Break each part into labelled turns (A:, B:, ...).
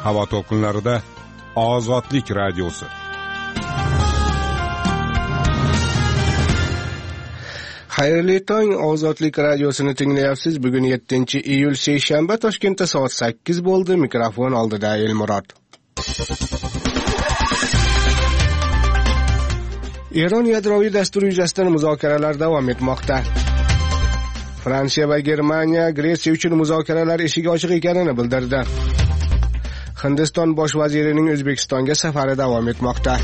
A: Havo to'lqinlarida Ozodlik radiosi.
B: Xayrli tong, Ozodlik radiosini tinglayapsiz. Bugun 7-iyul seshanba, Toshkentda soat 8 bo'ldi. Mikrofon oldida Elmurod. Eron yadroviy dastur yuzasidan muzokaralar davom etmoqda. Fransiya va Germaniya Gretsiya uchun muzokaralar eshigi ochiq ekanini bildirdi. Hindiston bosh vazirining O'zbekistonga safari davom etmoqda.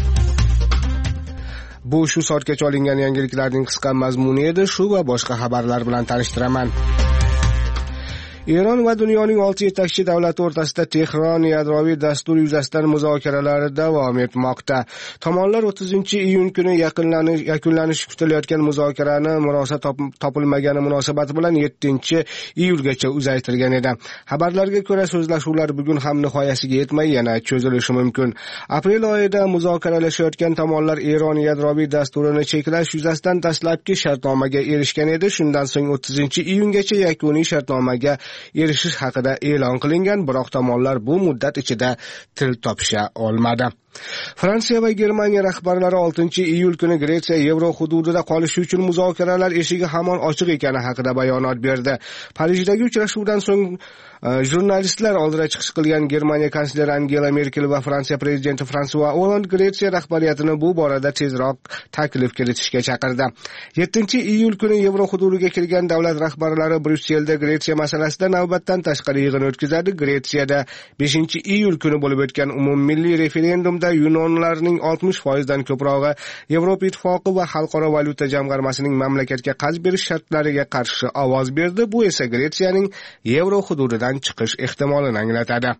B: Bu shu soatgacha olingan yangiliklarning qisqa mazmuni edi. Shu va boshqa xabarlar bilan tanishtiraman. Eron va dunyoning 6 yetakchi davlati o'rtasida Tehron yadroviy dastur yuzasidan muzokaralar davom etmoqda. Tomonlar 30-iyun kuni yakunlanishi kutilayotgan muzokarani murosa topilmagani munosabati bilan 7-iyulgacha uzaytirgan edi. Xabarlarga ko'ra so'zlashuvlar bugun ham nihoyasiga yetmay yana cho'zilishi mumkin. Aprel oyida muzokaralashayotgan tomonlar Eron yadroviy dasturini cheklash yuzasidan dastlabki shartnomaga erishgan edi. Shundan so'ng 30-iyungacha yakuniy shartnomaga erishish haqida e'lon qilingan, biroq tomonlar bu muddat ichida til topisha olmadi. Fransiya va Germaniya rahbarlari 6-iyul kuni Gretsiya yevro hududida qolishi uchun muzokaralar eshigi hamon ochiq ekani haqida bayonot berdi. Parijdagi uchrashuvdan so'ng jurnalistlar oldida chiqish qilgan Germaniya kansleri Angela Merkel va Fransiya prezidenti François Hollande Gretsiya rahbariyatini bu borada tezroq taklif kiritishga chaqirdi. 7-iyul kuni yevro hududiga kirgan davlat rahbarlari Bryusselda Gretsiya masalasida navbatdan tashqari yig'in o'tkazadi. Gretsiyada 5-iyul kuni bo'lib o'tgan umummilliy referendumda yunonlarning 60% dan ko'prog'i Yevropa Ittifoqi va Xalqaro valyuta jamg'armasining mamlakatga qarz berish shartlariga qarshi ovoz berdi. Bu esa Gretsiyaning yevro hududidan chiqish ehtimolini anglatadi.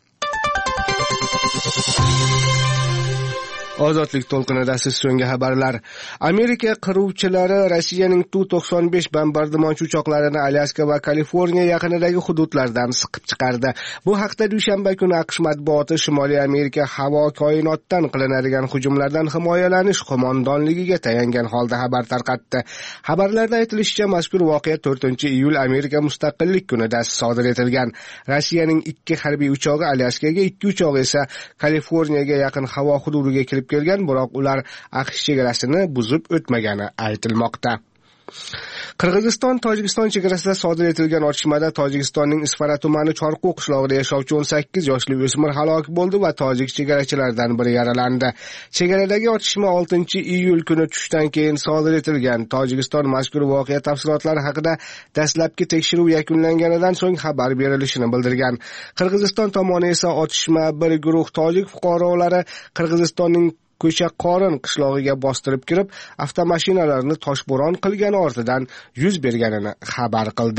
B: Ozodlik to'lqinida siz so'nggi xabarlar. Amerika qiruvchilari Rossiyaning Tu-95 bombardimonchi uchoqlarini Alyaska va Kaliforniya yaqinidagi hududlardan siqib chiqardi. Bu haqda dushanba kuni AQSh matbuoti Shimoliy Amerika havo koinotdan qilinadigan hujumlardan himoyalanish qo'mondonligiga tayangan holda xabar tarqatdi. Xabarlarda aytilishicha, mazkur voqea 4-iyul Amerika mustaqillik kunida sodir etilgan. Rossiyaning 2 harbiy uchog'i Alyaskaga, 2 uchog'i esa Kaliforniyaga yaqin havo hududiga kirib kelgan, biroq ular AQSh chegarasini buzib o'tmagani aytilmoqda. Qirg'iziston-Tojikiston chegarasida sodir etilgan otishmada Tojikistonning Isfara tumani Chorqu qishlog'ida yashovchi 18 yoshli o'smir halok bo'ldi va tojik chegarachilardan biri yaralandi. Chegaradagi otishma 6-iyul kuni tushdan keyin sodir etilgan. Tojikiston mazkur voqea tafsilotlari haqida dastlabki tekshiruv yakunlanganidan so'ng xabar berilishini bildirgan. Qirg'iziston tomoni esa otishma bir guruh tojik fuqarolari Qirg'izistonning Ko'cha Qorin qishlog'iga bostirib kirib, avtomashinalarni toshbo'ron qilgani ortidan yuz berganini xabar qildi.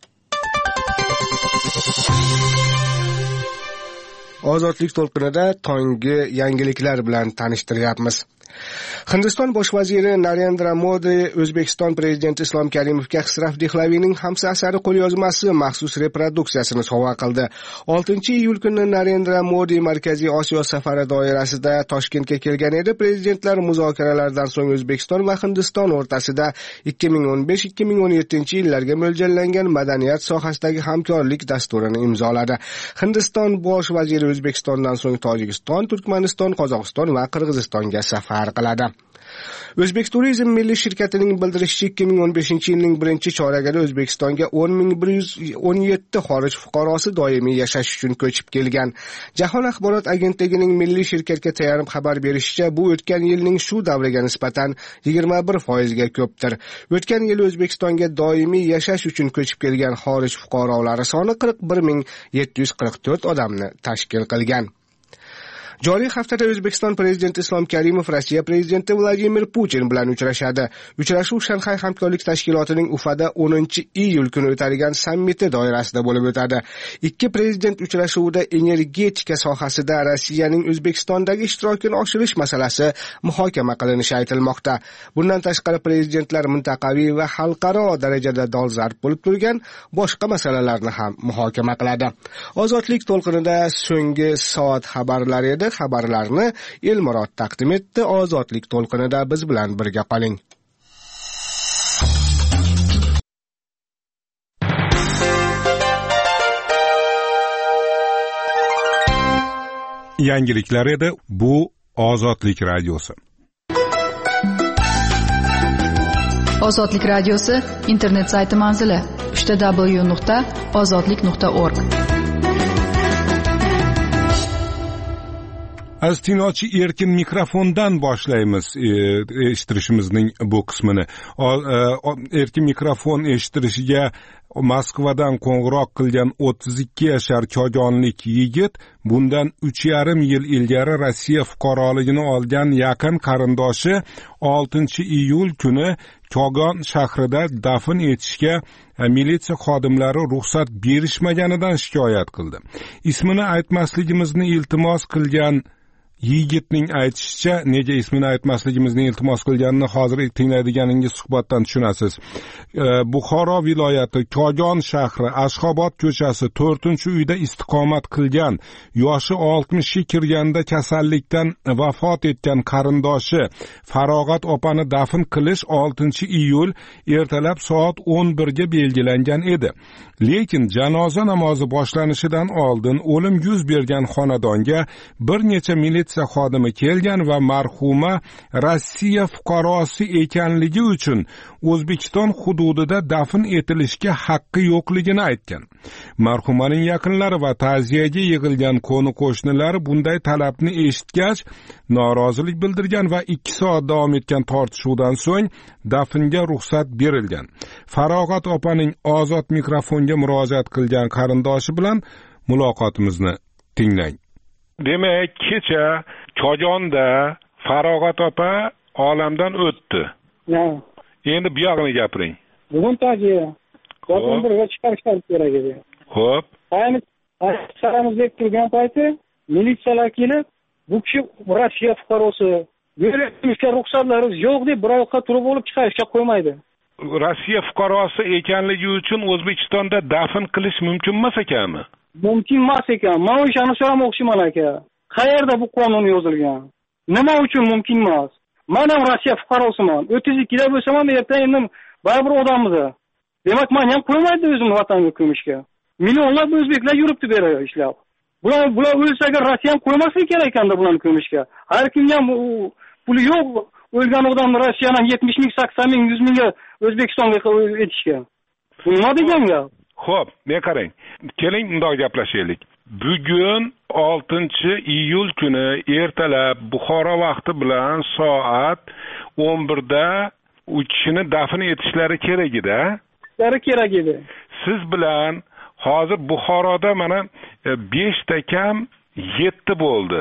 B: Ozodlik to'lqinida tonggi yangiliklar bilan tanishtiryapmiz. Hindiston bosh vaziri Narendra Modi O'zbekiston prezidenti Islom Karimovga Xisraf Dehlaviyning hamsa asari qo'lyozmasi maxsus reproduksiyasini sovg'a qildi. 6-iyul kuni Narendra Modi Markaziy Osiyo safari doirasida Toshkentga kelgan edi. Prezidentlar muzokaralardan so'ng O'zbekiston va Hindiston o'rtasida 2015-2017 yillarga mo'ljallangan madaniyat sohasidagi hamkorlik dasturini imzoladi. Hindiston bosh vaziri O'zbekistondan so'ng Tojikiston, Turkmaniston, Qozog'iston va Qirg'izistonga safar qiladi. O'zbek Turizm milliy shirkatining bildirishicha 2015-yilning birinchi choragida O'zbekistonga 10.117 xorij fuqarosi doimiy yashash uchun ko'chib kelgan. Jahon axborot agentligining milliy shirkatga tayanib xabar berishicha, bu o'tgan yilning shu davriga nisbatan 21% ga ko'pdir. O'tgan yil O'zbekistonga doimiy yashash uchun ko'chib kelgan xorij fuqarolari soni 41.744 odamni tashkil qilgan. Joriy haftada O'zbekiston prezidenti Islom Karimov Rossiya prezidenti Vladimir Putin bilan uchrashadi. Uchrashuv Shanxay hamkorlik tashkilotining Ufada 10-iyul kuni o'tadigan sammiti doirasida bo'lib o'tadi. Ikki prezident uchrashuvida energetika sohasida Rossiyaning O'zbekistondagi ishtirokini oshirish masalasi muhokama qilinishi aytilmoqda. Bundan tashqari prezidentlar mintaqaviy va xalqaro darajada dolzarb bo'lib turgan boshqa masalalarni ham muhokama qiladi. Ozodlik to'lqinida so'nggi soat xabarlari edi. Xabarlarni Elmurod taqdim etdi. Ozodlik to'lqinida biz bilan birga qoling.
A: yangiliklar edi. Bu Ozodlik radiosi.
C: Ozodlik radiosi internet sayti manzili www.ozodlik.org.
A: Az tinglovchi erkin mikrofondan boshlaymiz eshittirishimizning bu qismini. Erkin mikrofon eshittirishiga Moskvadan qo'ng'iroq qilgan 32 yashar kogonlik yigit bundan 3,5 yil ilgari Rossiya fuqaroligini olgan yaqin qarindoshi 6-iyul kuni Kogon shahrida dafn etishga militsiya xodimlari ruxsat berishmaganidan shikoyat qildi. Ismini aytmasligimizni iltimos qilgan yigitning aytishicha, nega ismini aytmasligimizni iltimos qilganini hozir tinglaydiganingiz suhbatdan tushunasiz. Buxoro viloyati Kogon shahri Ashxobod ko'chasi 4-uyda istiqomat qilgan, yoshi 60 ga kirganda kasallikdan vafot etgan qarindoshi Farog'at opani dafn qilish 6-iyul ertalab soat 11 ga belgilangan edi. Lekin janoza namozi boshlanishidan oldin o'lim yuz bergan xonadonga bir necha militsiya xodimi kelgan va marhuma Rossiya fuqarosi ekanligi uchun O'zbekiston hududida dafn etilishga haqqi yo'qligini aytgan. Marhumaning yaqinlari va ta'ziyaga yig'ilgan qo'ni-qo'shnilari bunday talabni eshitgach norozilik bildirgan va 2 soat davom etgan tortishuvdan so'ng dafnga ruxsat berilgan. Farog'at opaning Ozod mikrofonga murojaat qilgan qarindoshi bilan muloqotimizni tinglang. Demak, kecha Kogonda Farog'at opa olamdan o'tdi. Endi bu yog'ini gapiring.
D: Bugun ta'ziya. Soat 11 ga chiqarishlar kerak edi.
A: Xo'p.
D: Chiqaramiz deb turgan payti militsiyalar kelib, bu kishi Rossiya fuqarosi, berishga ruxsatlaringiz yo'q deb bir oyoqqa turib olib chiqarishga qo'ymaydi.
A: Rossiya fuqarosi ekanligi uchun O'zbekistonda dafn qilish mumkin emas ekanmi?
D: Mumkin emas ekan. Men o'shani so'ramoqchiman aka. Qayerda bu qonun yozilgan? Nima uchun mumkin emas? Men ham Rossiya fuqarosiman. 32 da bo'lsam ham erta endi baribir odammiz. Demak, men ham qo'ymaydi o'zimni vatanimga ko'mishga. Millionlab o'zbeklar yuribdi bu yerda ishlab. Bular o'lsa agar Rossiya ham qo'ymasligi kerak ekanda bularni ko'mishga. Har kimga ham puli yo'q o'lgan odamni Rossiyadan 70 ming, 80 ming, 100 mingga O'zbekistonga etishga. Bu nima degan gap?
A: Xo'p, men qarang. Keling bundoq gaplashaylik. Bugun 6-iyul kuni ertalab Buxoro vaqti bilan soat 11 da u kishini dafn etishlari kerak edi.
D: Kerak edi.
A: Siz bilan hozir Buxoroda mana 5 ta kam 7 bo'ldi.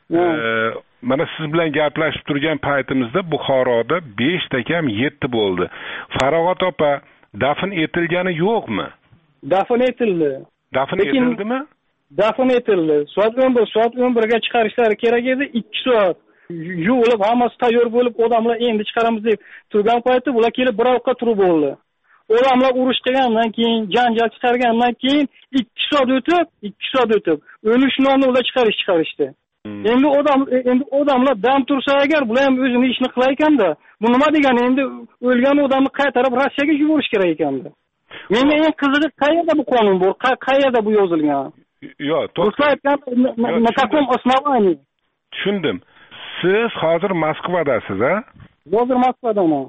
A: Mana siz bilan gaplashib turgan paytimizda Buxoroda 5 ta kam 7 bo'ldi. Farog'at opa dafn etilgani yo'qmi?
D: Dafn etildi.
A: Dafn etildimi?
D: Dafn etildi. Soat 11 ga chiqarishlari kerak edi. 2 soat yuvilib, hammasi tayyor bo'lib, odamlar endi chiqaramiz deb turgan payti bular kelib bir oyoqqa turib oldi. Odamlar urush qilgandan keyin, janjal chiqargandan keyin 2 soat o'tib, o'lish nonni ular chiqarishdi. Endi odamlar dam tursa agar bular ham o'zini ishni qilar ekanda, bu nima degani? Endi o'lgan odamni qaytarib Rossiyaga yuborish kerak ekanda. Menga eng qizig'i qayerda bu qonun bor? Qayerda bu yozilgan?
A: Yo'q, to'g'ri.
D: Na каком основании?
A: Tushundim. Siz hozir Moskvadasiz, a?
D: Hozir Moskvadaman.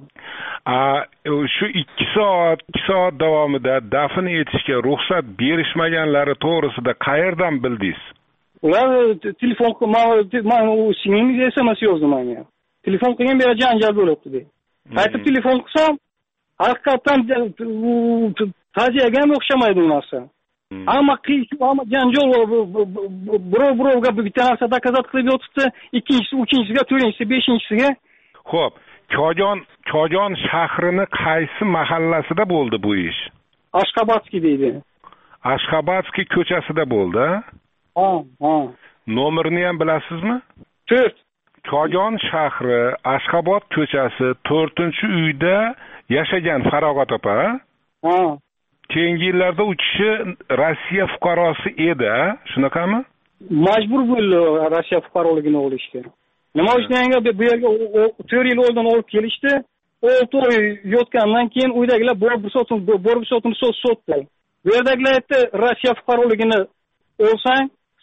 A: Shu 2 soat davomida dafn etishga ruxsat berishmaganlari to'g'risida qayerdan bildingiz?
D: Ular telefon men u singlimga SMS yozdi menga. Telefon qilgan beri janjal bo'libdi deb. Qaytib telefon qilsam, haqiqatan ta'ziyaga ham o'xshamaydi u narsa. Ammo janjal birovga bitta narsa dokazat qilib yotibdi, ikkinchisi, uchinchisiga, to'rtinchisi, beshinchisiga.
A: Xo'p, Kogon shahrini qaysi mahallasida bo'ldi bu ish?
D: Ashxobodskiy deydi.
A: Ashxobodskiy ko'chasida bo'ldi.
D: Ha.
A: Nomerini ham bilasizmi?
D: 4.
A: Kogon shahri, Ashxobod ko'chasi 4-uyda yashagan Farog'at opa.
D: Ha.
A: Keyingi yillarda u kishi Rossiya fuqarosi edi, shunaqami?
D: Majbur bo'ldi Rossiya fuqaroligini olishga. Nima uchun bu yerga 4 yil oldin olib kelishdi? 6 oy yotgandan keyin uydagilar borib sotdi. Bu yerdagilar aytdi, Rossiya fuqaroligini olsang,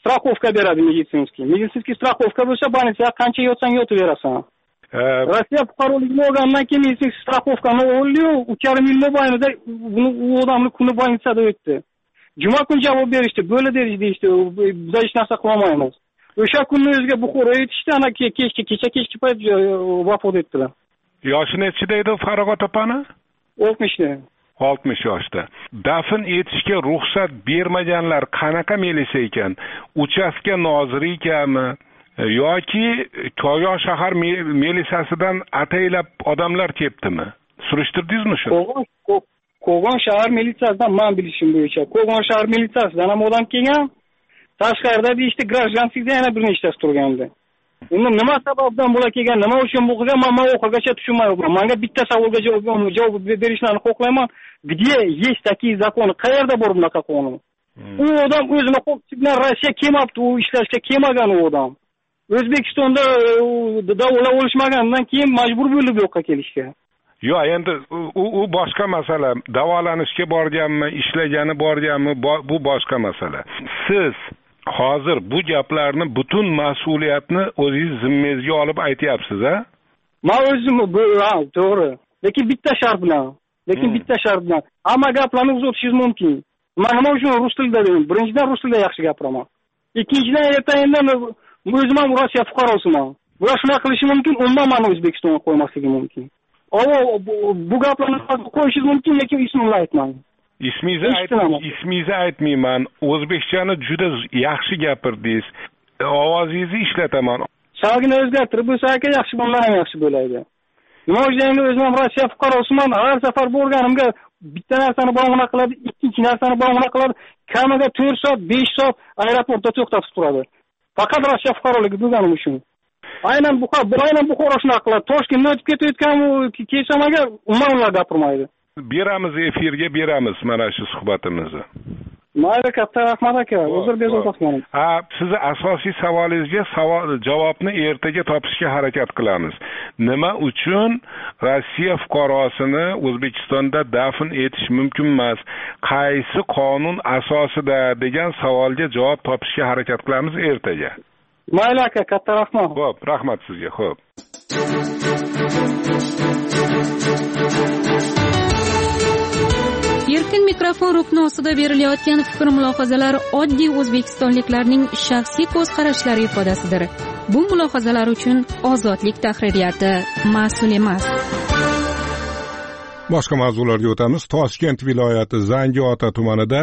D: straxovka beradi meditsinskiy. Meditsinskiy straxovka bo'lsa, больницаga qancha yotsang yotaverasan. Rossiya fuqaroligini olgandan keyin meditsinskiy straxovkani oldi-yu, 3,5 yil mobaynida u odamni kuni больницада o'tdi. Juma kuni javob berishdi, bo'ldi deyishdi, biz hech narsa qila olmaymiz. O'sha kunni o'ziga Buxoroga yetishdi, ana kechki payt vafot etdilar.
A: Yoshi nechida edi Farog'at opani?
D: 60da.
A: 60 yoshda. Dafn etishga ruxsat bermaganlar qanaqa milisiya ekan? Uchastka noziri ekanmi? Yoki Kogon shahar milisiyasidan ataylab odamlar tepdimi? Surishtirdingizmi shu?
D: Kogon shahar militsiyasidan men bilishim bo'yicha. Kogon shahar militsiyasidan ham odam kelgan. Tashqarida deyishdi, grajdanskida yana bir nechtasi turgandi. Endi nima sababdan bular kelgan, nima uchun bu qilgan, men oxirigacha tushunmayapman. Menga bitta savolga javob berishlarini xohlayman. Где есть такие законы? Qayerda bor bunaqa qonun? U odam o'zini qo'lchi bilan Rossiya kelmabdi, u ishlashga kelmagan u odam. O'zbekistonda davola olishmagandan keyin majbur bo'lib bu yoqqa kelishga.
A: Yo'q, endi u boshqa masala. Davolanishga borganmi, ishlagani borganmi, bu boshqa masala. Siz hozir bu gaplarni butun mas'uliyatni o'zingiz zimmangizga olib aytyapsiz, a?
D: Men o'zim to'g'ri. Lekin bitta shart bilan. Hamma gaplarni uzatishingiz mumkin. Men nima uchun rus tilida dedim? Birinchidan rus tilida yaxshi gapiraman. Ikkinchidan ertaga o'zim ham Rossiya fuqarosiman. Bular shunday qilishi mumkin, umuman meni O'zbekistonga qo'ymasligi mumkin. Bu gaplarni qo'yishingiz mumkin, lekin ismimni aytmang.
A: Ismingizni aytmayman. O'zbekchani juda yaxshi gapirdingiz. Ovozingizni ishlataman.
D: Salgina o'zgartirib bo'lsa, aka yaxshi bo'lsa ham yaxshi bo'ladi. Nima uchun o'zim ham Rossiya fuqarosiman, har safar borganimga bitta narsani bahona qiladi, ikkinchi narsani bahona qiladi. Kamiga 4 soat, 5 soat aeroportda to'xtatib turadi. Faqat Rossiya fuqaroligi bo'lganim uchun. Aynan Buxoro shunaqa qiladi. Toshkentdan o'tib ketayotgan kelsam agar umuman ular gapirmaydi.
A: Beramiz, efirga beramiz mana shu suhbatimizni.
D: Mayli, katta rahmat aka. Uzr bermoqchiman.
A: Sizni asosiy savolingizga javobni ertaga topishga harakat qilamiz. Nima uchun Rossiya fuqarosini O'zbekistonda dafn etish mumkin emas? Qaysi qonun asosida degan savolga javob topishga harakat qilamiz ertaga.
D: Mayli aka, katta rahmat.
A: Xo'p, rahmat sizga. Xo'p.
E: Erkin mikrofon rukni ostida berilayotgan fikr-mulohazalar oddiy o'zbekistonliklarning shaxsiy ko'z qarashlari ifodasidir. Bu mulohazalar uchun Ozodlik tahririyati mas'ul emas.
A: Boshqa mavzularga o'tamiz. Toshkent viloyati Zangiota tumanida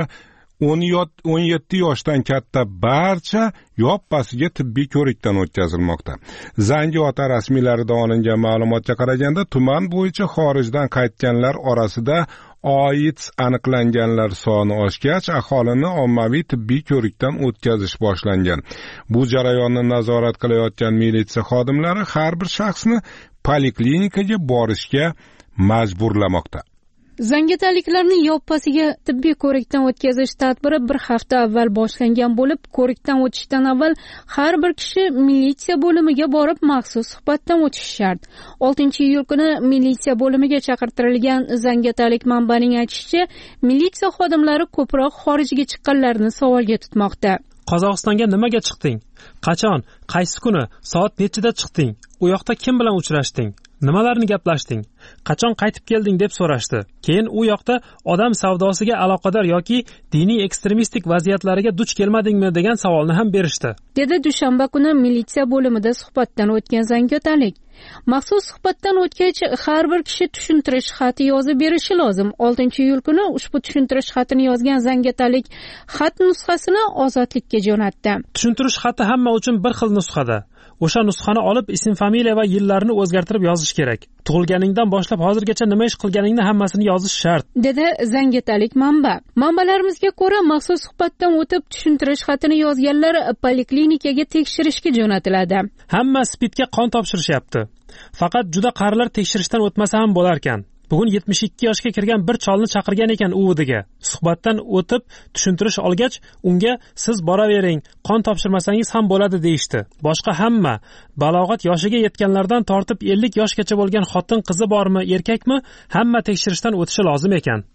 A: 17 yoshdan katta barcha yoppasiga tibbiy ko'rikdan o'tkazilmoqda. Zangiota rasmiylarida olingan ma'lumotga qaraganda, tuman bo'yicha xorijdan qaytganlar orasida AIDS aniqlanganlar soni oshgach, aholini ommaviy tibbiy ko'rikdan o'tkazish boshlangan. Bu jarayonni nazorat qilayotgan militsiya xodimlari har bir shaxsni poliklinikaga borishga majburlamoqda.
E: Zangiotliklarning yoppasiga tibbiy ko'rikdan o'tkazish tadbiri bir hafta avval boshlangan bo'lib, ko'rikdan o'tishdan avval har bir kishi militsiya bo'limiga borib maxsus suhbatdan o'tishi shart. 6-iyul kuni militsiya bo'limiga chaqirtirilgan zangiotalik manbaning aytishicha, militsiya xodimlari ko'proq xorijga chiqqanlarni savolga tutmoqda.
F: Qozog'istonga nimaga chiqding? Qachon? Qaysi kuni? Soat nechida chiqding? U yoqda kim bilan uchrashding? Nimalarni gaplashding? Qachon qaytib kelding deb so'rashdi. Keyin u yoqda odam savdosiga aloqador yoki diniy ekstremistik vaziyatlariga duch kelmadingmi degan savolni ham berishdi.
E: Dedi dushanba kuni militsiya bo'limida suhbatdan o'tgan zangiotalik. Maxsus suhbatdan o'tgach, har bir kishi tushuntirish xati yozib berishi lozim. 6-iyul kuni ushbu tushuntirish xatini yozgan zangiotalik xat nusxasini Ozodlikka jo'natdi.
F: Tushuntirish xati hamma uchun bir xil nusxada. O'sha nusxani olib ism, familiya va yillarni o'zgartirib yozish kerak. Tug'ilganingdan boshlab hozirgacha nima ish qilganingni hammasini yozish shart,
E: dedi zangiotalik manba. Manbalarimizga ko'ra, maxsus suhbatdan o'tib tushuntirish xatini yozganlar poliklinikaga tekshirishga jo'natiladi.
F: Hamma SPIDga qon topshirishyapti. Faqat juda qarilar tekshirishdan o'tmasa ham bo'lar ekan. Bugun 72 yoshga kirgan bir cholni chaqirgan ekan uvidiga. Suhbatdan o'tib tushuntirish olgach, unga siz boravering, qon topshirmasangiz ham bo'ladi deyishdi. Boshqa hamma balog'at yoshiga yetganlardan tortib 50 yoshgacha bo'lgan xotin qizi bormi, erkakmi, hamma tekshirishdan o'tishi lozim ekan.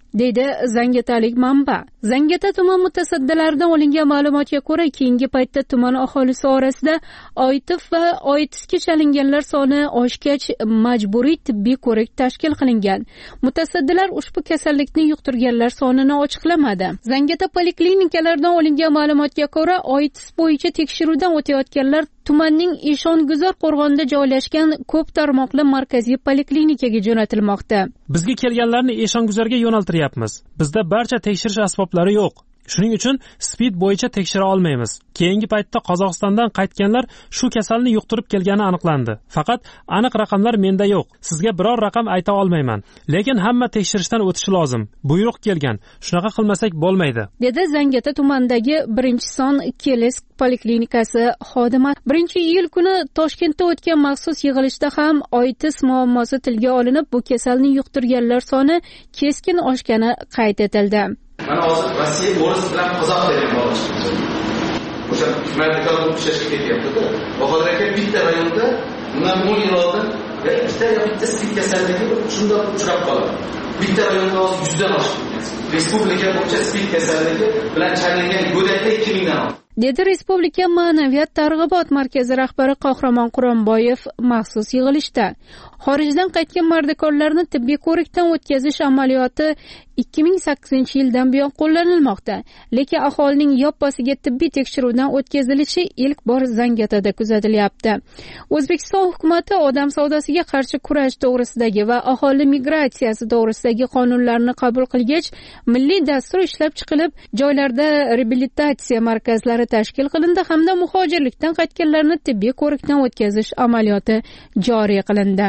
E: deydi zangiotalik manba. Zangiota tuman mutasaddilaridan olingan ma'lumotga ko'ra, keyingi paytda tuman aholisi orasida oitif va oitisga chalinganlar soni oshgach majburiy tibbiy ko'rik tashkil qilingan. Mutasaddilar ushbu kasallikni yuqtirganlar sonini ochiqlamadi. Zangiota poliklinikalardan olingan ma'lumotga ko'ra, oitis bo'yicha tekshiruvdan o'tayotganlar tumanning Eshonguzor qo'rg'onida joylashgan ko'p tarmoqli markaziy poliklinikaga jo'natilmoqda.
F: Bizga kelganlarni Eshonguzorga yo'naltiryapmiz. Bizda barcha tekshirish asboblari yo'q. Shuning uchun SPID bo'yicha tekshira olmaymiz. Keyingi paytda Qozog'istondan qaytganlar shu kasalni yuqtirib kelgani aniqlandi. Faqat aniq raqamlar menda yo'q. Sizga biror raqam ayta olmayman. Lekin hamma tekshirishdan o'tishi lozim. Buyruq kelgan. Shunaqa qilmasak bo'lmaydi,
E: dedi Zangiota tumanidagi 1-son Kelesk poliklinikasi xodimi. 1-iyul kuni Toshkentda o'tgan maxsus yig'ilishda ham oitis muammosi tilga olinib, bu kasalni yuqtirganlar soni keskin oshgani qayd etildi.
G: Mana hozir Rossiya o'ris bilan qozoq degan bola chiqdi. O'sha hukumatga o'xshashga ketyapti-da. Bahodir aka bitta rayonda bundan 10 yil oldin bitta spid kasalligi shunda uchrab qoladi. Bitta rayonda hozir 100 dan oshib ketgan. Respublika bo'yicha spid kasalligi bilan chalingan go'daklar 2000 dan ortiq.
E: Dedi Respublika ma'naviyat targ'ibot markazi rahbari Qahramon Quronboyev maxsus yig'ilishda. Xorijdan qaytgan mardikorlarni tibbiy ko'rikdan o'tkazish amaliyoti 2008-yildan buyon qo'llanilmoqda, lekin aholining yoppasiga tibbiy tekshiruvdan o'tkazilishi ilk bor Zangiotada kuzatilyapti. O'zbekiston hukumatı odam savdosiga qarshi kurash to'g'risidagi va aholi migratsiyasi to'g'risidagi qonunlarni qabul qilgach, milliy dastur ishlab chiqilib, joylarda reabilitatsiya markazlari tashkil qilindi hamda muhojirlikdan qaytganlarni tibbiy ko'rikdan o'tkazish amaliyoti joriy qilindi.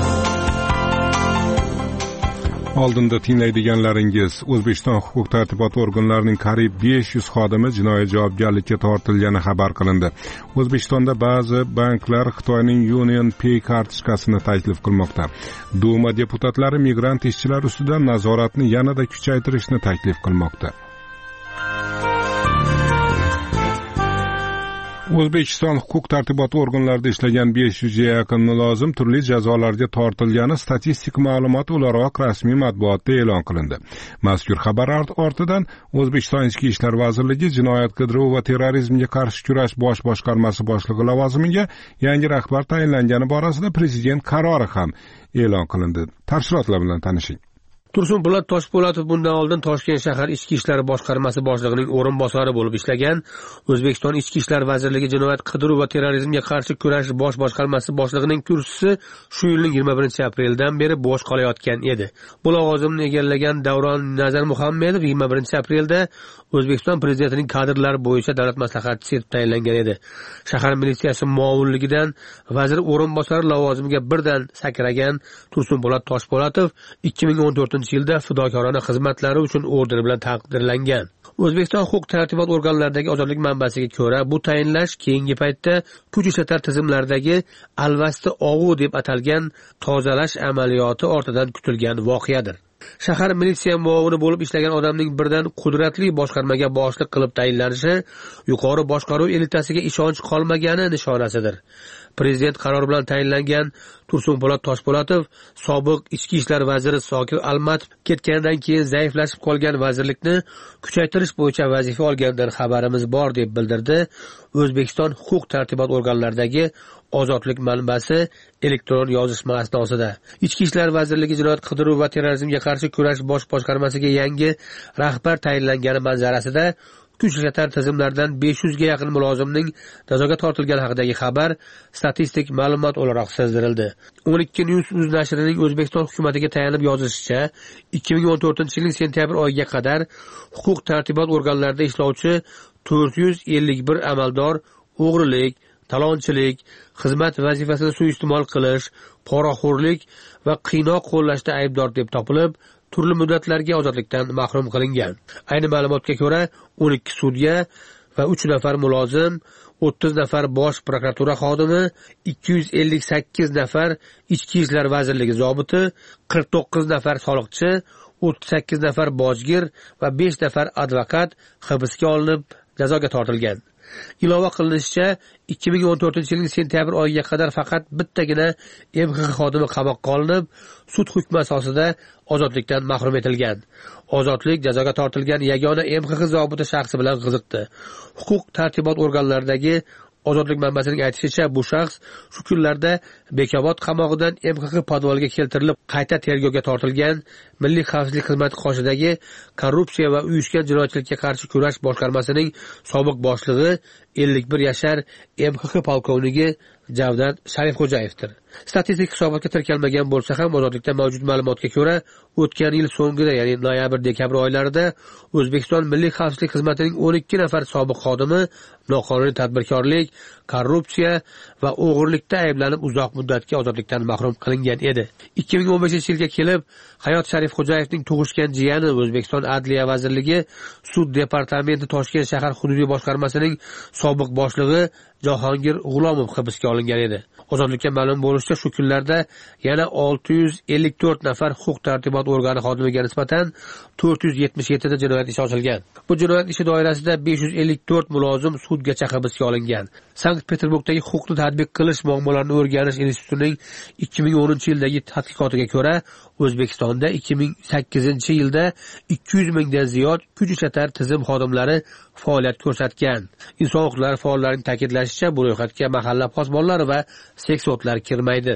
A: Oldinda tinglaydiganlaringiz, O'zbekiston huquq-tartibot organlarining qariyb 500 xodimi jinoiy javobgarlikka tortilgani xabar qilindi. O'zbekistonda ba'zi banklar Xitoyning Union Pay kartochkasini taklif qilmoqda. Duma deputatlari migrant ishchilar ustidan nazoratni yanada kuchaytirishni taklif qilmoqda. O'zbekiston huquq-tartibot organlarida ishlagan 500 ga yaqin mulozim turli jazolarga tortilgani statistik ma'lumot o'laroq rasmiy matbuotda e'lon qilindi. Mazkur xabar ortidan O'zbekiston Ichki ishlar vazirligi Jinoyat qidiruv va terrorizmga qarshi kurash bosh boshqarmasi boshlig'i lavozimiga yangi rahbar tayinlangani borasida prezident qarori ham e'lon qilindi. Tafsilotlar bilan tanishing.
H: Tursunpo'lat Toshpo'latov bundan oldin Toshkent shahar Ichki ishlar boshqarmasi boshlig'ining o'rinbosari bo'lib ishlagan. O'zbekiston Ichki ishlar vazirligi Jinoyat qidiruv va terrorizmga qarshi kurash bosh boshqarmasi boshlig'ining kursisi shu yilning 21-apreldan beri bo'sh qolayotgan edi. Bu lavozimni egallagan Davron Nazarmuhammedov 21-aprelda O'zbekiston prezidentining kadrlar bo'yicha davlat maslahatchisi etib tayinlangan edi. Shahar militsiyasi muovinligidan vazir o'rinbosari lavozimiga birdan sakragan Tursunpo'lat Toshpo'latov 2014-yilda fidokorona xizmatlari uchun orden bilan taqdirlangan. O'zbekiston huquq-tartibot organlaridagi ozodlik manbasiga ko'ra, bu tayinlash keyingi paytda kuch ishlatar tizimlaridagi alvasti og'u deb atalgan tozalash amaliyoti ortidan kutilgan voqeadir. Shahar militsiya muovini bo'lib ishlagan odamning birdan qudratli boshqarmaga boshliq qilib tayinlanishi yuqori boshqaruv elitasiga ishonch qolmagani nishonasidir. Prezident qarori bilan tayinlangan Tursunpo'lat Toshpo'latov sobiq ichki ishlar vaziri Zokir Almatov ketganidan keyin zaiflashib qolgan vazirlikni kuchaytirish bo'yicha vazifa olganidan xabarimiz bor deb bildirdi O'zbekiston huquq-tartibot organlaridagi ozodlik manbasi elektron yozishma asnosida. Ichki ishlar vazirligi Jinoyat qidiruv va terrorizmga qarshi kurash bosh boshqarmasiga yangi rahbar tayinlangani manzarasida kuch ishlatar tizimlardan 500 ga yaqin mulozimning jazoga tortilgani haqidagi xabar statistik ma'lumot o'laroq sezdirildi. 12 News nashrining O'zbekiston hukumatiga tayanib yozishicha, 2014-yilning sentyabr oyiga qadar huquq-tartibot organlarida ishlovchi 451 amaldor o'g'rilik, talonchilik, xizmat vazifasini suiiste'mol qilish, poraxo'rlik va qiynoq qo'llashda aybdor deb topilib, turli muddatlarga ozodlikdan mahrum qilingan. Ayni ma'lumotga ko'ra, 12 sudya va 3 nafar mulozim, 30 nafar bosh prokuratura xodimi, 258 nafar ichki ishlar vazirligi zobiti, 49 nafar soliqchi, 38 nafar bojgir va 5 nafar advokat hibsga olinib jazoga tortilgan. Ilova qilinishicha, 2014-yilning sentyabr oyiga qadar faqat bittagina MXX xodimi qamoqqa olinib, sud hukmi asosida ozodlikdan mahrum etilgan. Ozodlik jazoga tortilgan yagona MXX zobiti shaxsi bilan qiziqdi. Huquq tartibot organlaridagi ozodlik manbasining aytishicha, bu shaxs shu kunlarda Bekobod qamog'idan MXX podvaliga keltirilib, qayta tergovga tortilgan. Milliy xavfsizlik xizmati qoshidagi korrupsiya va uyushgan jinoyatchilikka qarshi kurash boshqarmasining sobiq boshlig'i 51 yashar MXX polkovnigi Javdat Sharifxo'jayevdir. Statistik hisobotga kiritilmagan bo'lsa ham, ozodlikda mavjud ma'lumotga ko'ra, o'tgan yil so'ngida, ya'ni noyabr-dekabr oylarida O'zbekiston Milliy xavfsizlik xizmatining 12 nafar sobiq xodimi noqonuniy tadbirkorlik, korrupsiya va o'g'irlikda ayblanib uzoq muddatga ozodlikdan mahrum qilingan edi. 2015-yilga kelib, Hayot Sharifxo'jayevning tug'ishgan jiyani O'zbekiston Adliya vazirligi Sud departamenti Toshkent shahar hududiy boshqarmasining sobiq boshlig'i Jahongir G'ulomov hibsga olingan edi. Ozodlikka ma'lum bo'lishicha, shu kunlarda yana 654 nafar huquq tartibot organi xodimiga nisbatan 477 ta jinoyat ishi ochilgan. Bu jinoyat ishi doirasida 554 mulozim sudgacha hibsga olingan. Sankt-Peterburgdagi huquqni tatbiq qilish muammolarini o'rganish institutining 2010-yildagi tadqiqotiga ko'ra, O'zbekistonda 2008-yilda 200 mingdan ziyod kuch ishlatar tizim xodimlari faoliyat ko'rsatgan. Inson huquqlari faollarining ta'kidlashicha, bu ro'yxatga mahalla posbonlari va seksotlar kirmaydi.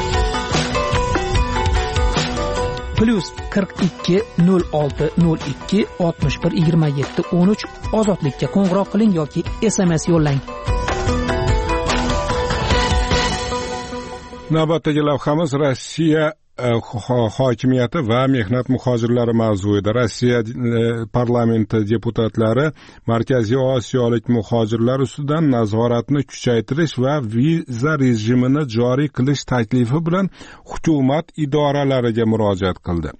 I: +42 06 02 61 27 13 ozodlikka qo'ng'iroq qiling yoki SMS yo'llang.
A: Navbatdagi lavhamiz Rossiya hokimiyati va mehnat muhojirlari mavzuida. Rossiya parlamenti deputatlari Markaziy Osiyolik muhojirlar ustidan nazoratni kuchaytirish va viza rejimini joriy qilish taklifi bilan hukumat idoralariga murojaat qildi.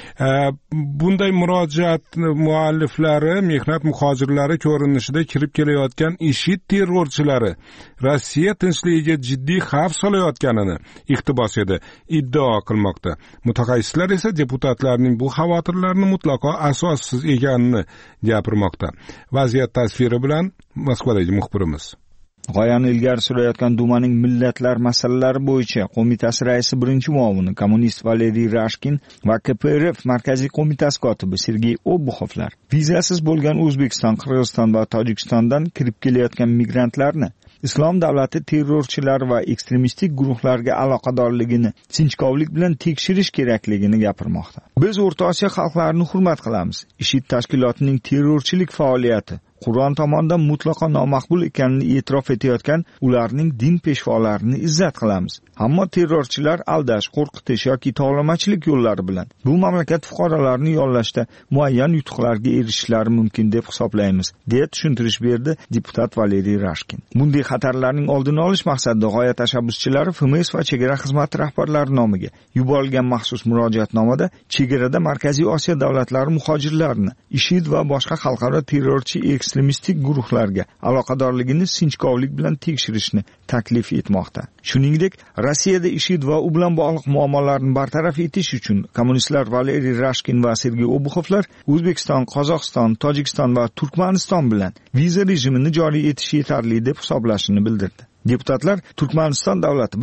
A: Bunday murojaat mualliflari mehnat muhojirlari ko'rinishida kirib kelayotgan IShID terrorchilari Rossiya tinchligiga jiddiy xavf solayotganini iqtibos edi iddao qilmoqda. Mutaxassislar esa deputatlarning bu xavotirlarini mutlaqo asossiz ekanini gapirmoqda. Vaziyat tasviri bilan Moskvadagi muxbirimiz.
J: G'oyani ilgari surayotgan Dumaning millatlar masalalari bo'yicha qo'mitasi raisi birinchi muavini kommunist Valeriy Rashkin va KPRF markaziy qo'mitasi kotibi Sergey Obuxovlar vizasiz bo'lgan O'zbekiston, Qirg'iziston va Tojikistondan kirib kelayotgan migrantlarni Islom davlati terrorchilar va ekstremistik guruhlarga aloqadorligini sinchkovlik bilan tekshirish kerakligini gapirmoqda. Biz O'rta Osiyo xalqlarini hurmat qilamiz. IShID tashkilotining terrorchilik faoliyati Qur'on tomonidan mutlaqo nomaqbul ekanini e'tirof etayotgan ularning din peshvolarini izzat qilamiz. Ammo terrorchilar aldash, qo'rqitish yoki tovlamachilik yo'llari bilan bu mamlakat fuqarolarini yollashda muayyan yutuqlarga erishishlari mumkin deb hisoblaymiz, deya tushuntirish berdi deputat Valeriy Rashkin. Bunday xatarlarning oldini olish maqsadida g'oya tashabbuschilari FMS va chegara xizmati rahbarlari nomiga yuborilgan maxsus murojaatnomada chegarada Markaziy Osiyo davlatlari muhojirlarini IShID va boshqa xalqaro terrorchi ekstremistik guruhlarga aloqadorligini sinchkovlik bilan tekshirishni taklif etmoqda. Shuningdek, Rossiyada IShID va u bilan bog'liq muammolarni bartaraf etish uchun kommunistlar Valeriy Rashkin va Sergey Obuxovlar O'zbekiston, Qozog'iston, Tojikiston va Turkmaniston bilan viza rejimini joriy etish yetarli deb hisoblashini bildirdi. Deputatlar Turkmaniston davlati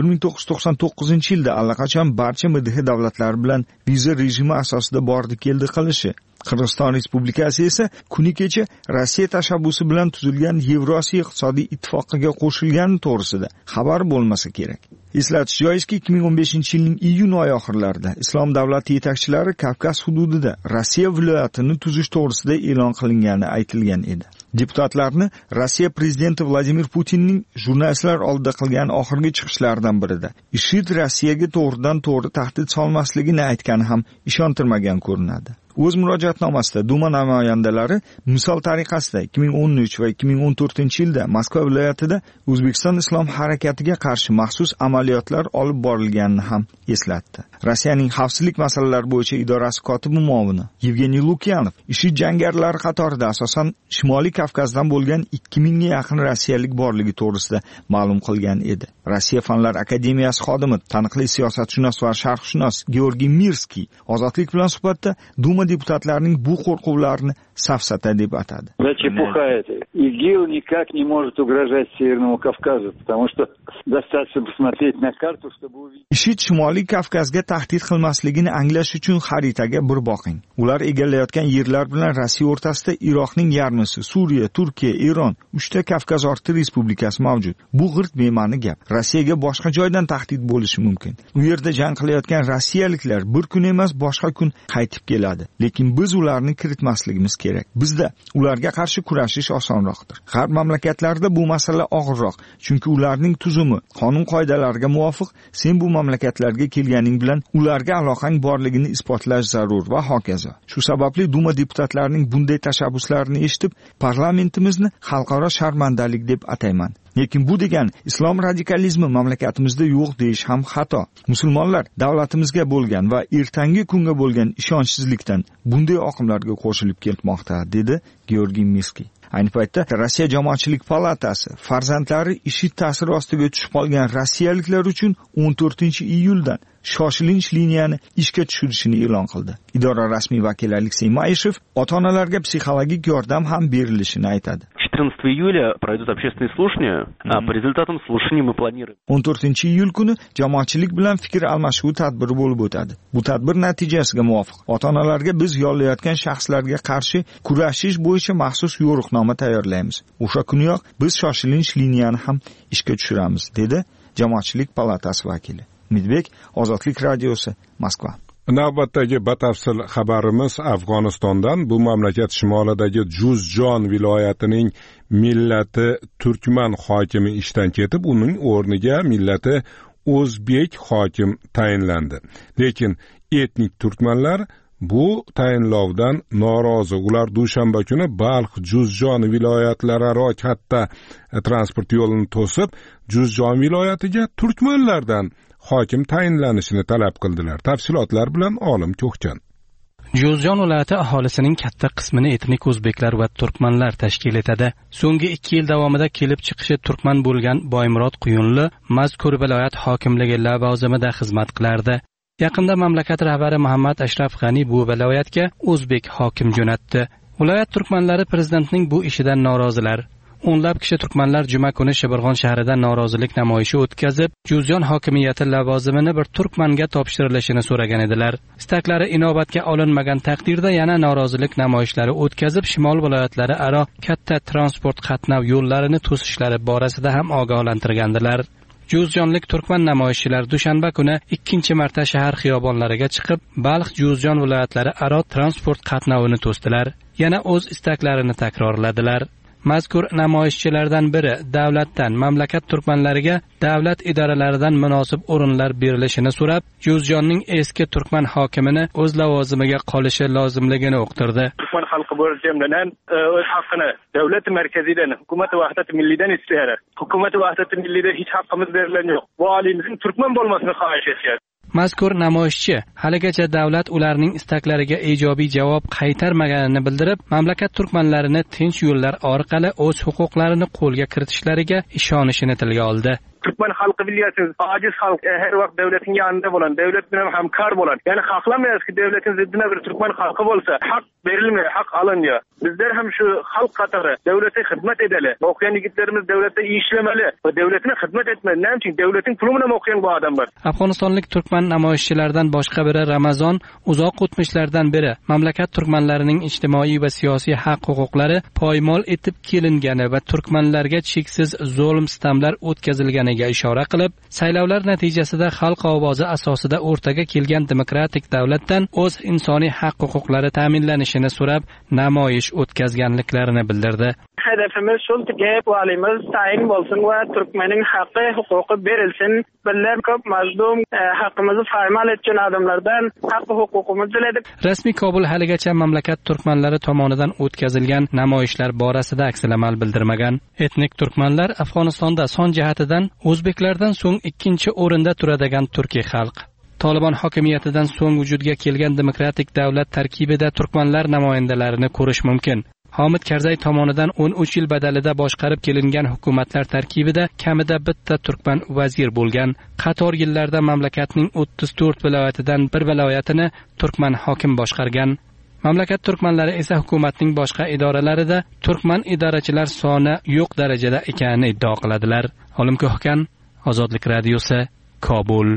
J: 1999-yilda allaqachon barcha MDH davlatlari bilan viza rejimi asosida bordi-keldi qilishi, Qirg'iziston Respublikasi esa kuni kecha Rossiya tashabbusi bilan tuzilgan Yevrosiyo iqtisodiy ittifoqiga qo'shilgani to'g'risida xabar bo'lmasa kerak. Eslatish joizki, 2015-yilning iyun oyi oxirlarida Islom davlati yetakchilari Kavkaz hududida Rossiya viloyatini tuzish to'g'risida e'lon qilingani aytilgan edi. Deputatlarni Rossiya prezidenti Vladimir Putinning jurnalistlar oldida qilgan oxirgi chiqishlaridan birida IShID Rossiyaga to'g'ridan-to'g'ri tahdid solmasligini aytgani ham ishontirmagan ko'rinadi. O'z murojaatnomasida Duma namoyandalari misol tariqasida 2013 va 2014-yilda Moskva viloyatida O'zbekiston islom harakatiga qarshi maxsus amaliyotlar olib borilganini ham eslatdi. Rossiyaning xavfsizlik masalalari bo'yicha idorasi kotibi muavini Yevgeniy Lukyanov IShID jangarilar qatorida asosan Shimoliy Kavkazdan bo'lgan 2000 ga yaqin rossiyalik borligi to'g'risida ma'lum qilgan edi. Rossiya Fanlar akademiyasi xodimi, taniqli siyosatshunos va sharqshunos Georgiy Mirskiy ozodlik bilan suhbatda Duma deputatlarining bu qo'rquvlarni safsata deb atadi.
K: Да чепуха это. ИГИЛ никак не может угрожать Северному Кавказу, потому что достаточно посмотреть на карту, чтобы увидеть.
J: IShID Shimoliy Kavkazga tahdid qilmasligini anglash uchun xaritaga bir boqing. Ular egallayotgan yerlar bilan Rossiya o'rtasida Iroqning yarmisi, Suriya, Turkiya, Eron, 3 ta Kavkaz orti respublikasi mavjud. Bu g'irt bema'ni gap. Rossiyaga boshqa joydan tahdid bo'lishi mumkin. U yerda jang qilayotgan rossiyaliklar bir kun emas, boshqa kun qaytib keladi. Lekin biz ularni kiritmasligimiz kerak. Bizda ularga qarshi kurashish osonroqdir. G'arb mamlakatlarida bu masala og'irroq, chunki ularning tuzumi, qonun qoidalariga muvofiq sen bu mamlakatlarga kelganing bilan ularga aloqang borligini isbotlash zarur va hokazo. Shu sababli Duma deputatlarining bunday tashabbuslarini eshitib, parlamentimizni xalqaro sharmandalik deb atayman. Lekin bu degani islom radikalizmi mamlakatimizda yo'q deyish ham xato. Musulmonlar davlatimizga bo'lgan va ertangi kunga bo'lgan ishonchsizlikdan bunday oqimlarga qo'shilib kelmoqda, dedi Georgiy Miskiy. Ayni paytda Rossiya Jamoatchilik palatasi farzandlari IShID ta'siri ostiga tushib qolgan rossiyaliklar uchun 14-iyuldan shoshilinch liniyani ishga tushirishini e'lon qildi. Idora rasmiy vakili Aleksey Mayshev ota-onalarga psixologik yordam ham berilishini aytadi.
L: 14 июля пройдут общественные слушания, а по результатам слушаний мы планируем.
J: 14-iyul kuni jamoatchilik bilan fikr almashuv tadbiri bo'lib o'tadi. Bu tadbir natijasiga muvofiq ota-onalarga biz yollayotgan shaxslarga qarshi kurashish bo'yicha maxsus yo'riqnoma tayyorlaymiz. O'sha kuniyoq biz shoshilinch liniyani ham ishga tushiramiz, dedi jamoatchilik palatasi vakili. Midbek, Ozodlik radiosi, Moskva.
A: Navbatdagi batafsil xabarimiz Afg'onistondan. Bu mamlakat shimolidagi Juzjon viloyatining millati turkman hokimi ishdan ketib, uning o'rniga millati o'zbek hokim tayinlandi. Lekin etnik turkmanlar bu tayinlovdan norozi. Ular dushanba kuni Balx, Juzjon viloyatlararo katta transport yo'lini to'sib, Juzjon viloyatiga turkmanlardan hokim tayinlanishini talab qildilar. Tafsilotlar bilan Olim Ko'kchan.
M: Juzjon viloyati aholisining katta qismini etnik o'zbeklar va turkmanlar tashkil etadi. So'nggi 2 yil davomida kelib chiqishi turkman bo'lgan Boymurod Quyunli mazkur viloyat hokimligi lavozimida xizmat qilardi. Yaqinda mamlakat rahbari Muhammad Ashraf G'ani bu viloyatga o'zbek hokim jo'natdi. Viloyat turkmanlari prezidentning bu ishidan norozilar. O'nlab kishi turkmanlar juma kuni Shibirg'on shahrida norozilik namoyishi o'tkazib, Juzjon hokimiyati lavozimini bir turkmanga topshirilishini so'ragan edilar. Istaklari inobatga olinmagan taqdirda yana norozilik namoyishlari o'tkazib, shimol viloyatlari aro katta transport qatnov yo'llarini to'sishlari borasida ham ogohlantirgandilar. Juzjonlik turkman namoyishchilar dushanba kuni 2-marta shahar xiyobonlariga chiqib, Balx Juzjon viloyatlari aro transport qatnovini to'sdilar. Yana o'z istaklarini takrorladilar. Mazkur namoyishchilardan biri davlatdan mamlakat turkmanlariga davlat idoralaridan munosib o'rinlar berilishini so'rab, Juzjonning eski turkman hokimini o'z lavozimiga qolishi lozimligini uqtirdi.
D: Turkman xalqi bo'lgan o'z haqqini davlat markazidan, hukumat vahdati millidan istaydi. Hukumat vahdati millida hech haqqimiz berilgan yo'q. Bu olimizning turkman bo'lmasini xohish etyapti.
M: Mazkur namoyishchi haligacha davlat ularning istaklariga ijobiy javob qaytarmaganini bildirib, mamlakat turkmanlarini tinch yo'llar orqali o'z huquqlarini qo'lga kiritishlariga ishonishini tilga oldi.
D: Turkman xalqi biliyorsunuz, aciz xalq her vaqt devletin yanında olan, devlet bilan hamkor olan. Yani xalqlamayapsizki devletin ziddine bir Turkman xalqi bo'lsa, haq berilmiyor, haq alınıyor. Bizler ham shu xalq qatori devlete xizmat edeli. O'qigan yigitlarimiz devletde iyi ishlamali va devletine xizmat etmeli. Nima uchun devletin puli bilan o'qigan bu odamlar.
M: Afg'onistonlik turkman namoyishchilardan boshqa biri Ramazon uzoq o'tmishlardan beri mamlakat turkmanlarining ijtimoiy va siyosiy haq-huquqlari poymol etib kelingani va turkmanlarga cheksiz zulm sitamlar o'tkazilganiga ishora qilib, saylovlar natijasida xalq ovozi asosida o'rtaga kelgan demokratik davlatdan o'z insoniy haq-huquqlari ta'minlanishini so'rab namoyish o'tkazganliklarini bildirdi.
D: Hedefimiz şul ki valimiz tayin olsun ve Türkmenin hakkı, hukuku verilsin. Bizler köp mazlum hakkımızı farmal etken adamlardan hakkı hukukumuzu diledik.
M: Rasmiy Kobul haligacha mamlakat turkmanlari tomonidan o'tkazilgan namoyishlar borasida aksilamal bildirmagan. Etnik turkmanlar Afg'onistonda son jihatidan o'zbeklardan so'ng 2-o'rinda turadigan turkiy xalq. Taliban hokimiyatidan so'ng vujudga kelgan demokratik davlat tarkibida turkmanlar namoyandalarini ko'rish mumkin. Hamid Karzay tomonidan 13 yil badalida boshqarib kelingan hukumatlar tarkibida kamida bitta turkman vazir bo'lgan. Qator yillarda mamlakatning 34 viloyatidan bir viloyatini turkman hokim boshqargan. Mamlakat turkmanlari esa hukumatning boshqa idoralarida turkman idorachilar soni yo'q darajada ekanini iddao qiladilar. Olim Ko'hkan, Ozodlik radiosi, Kobul.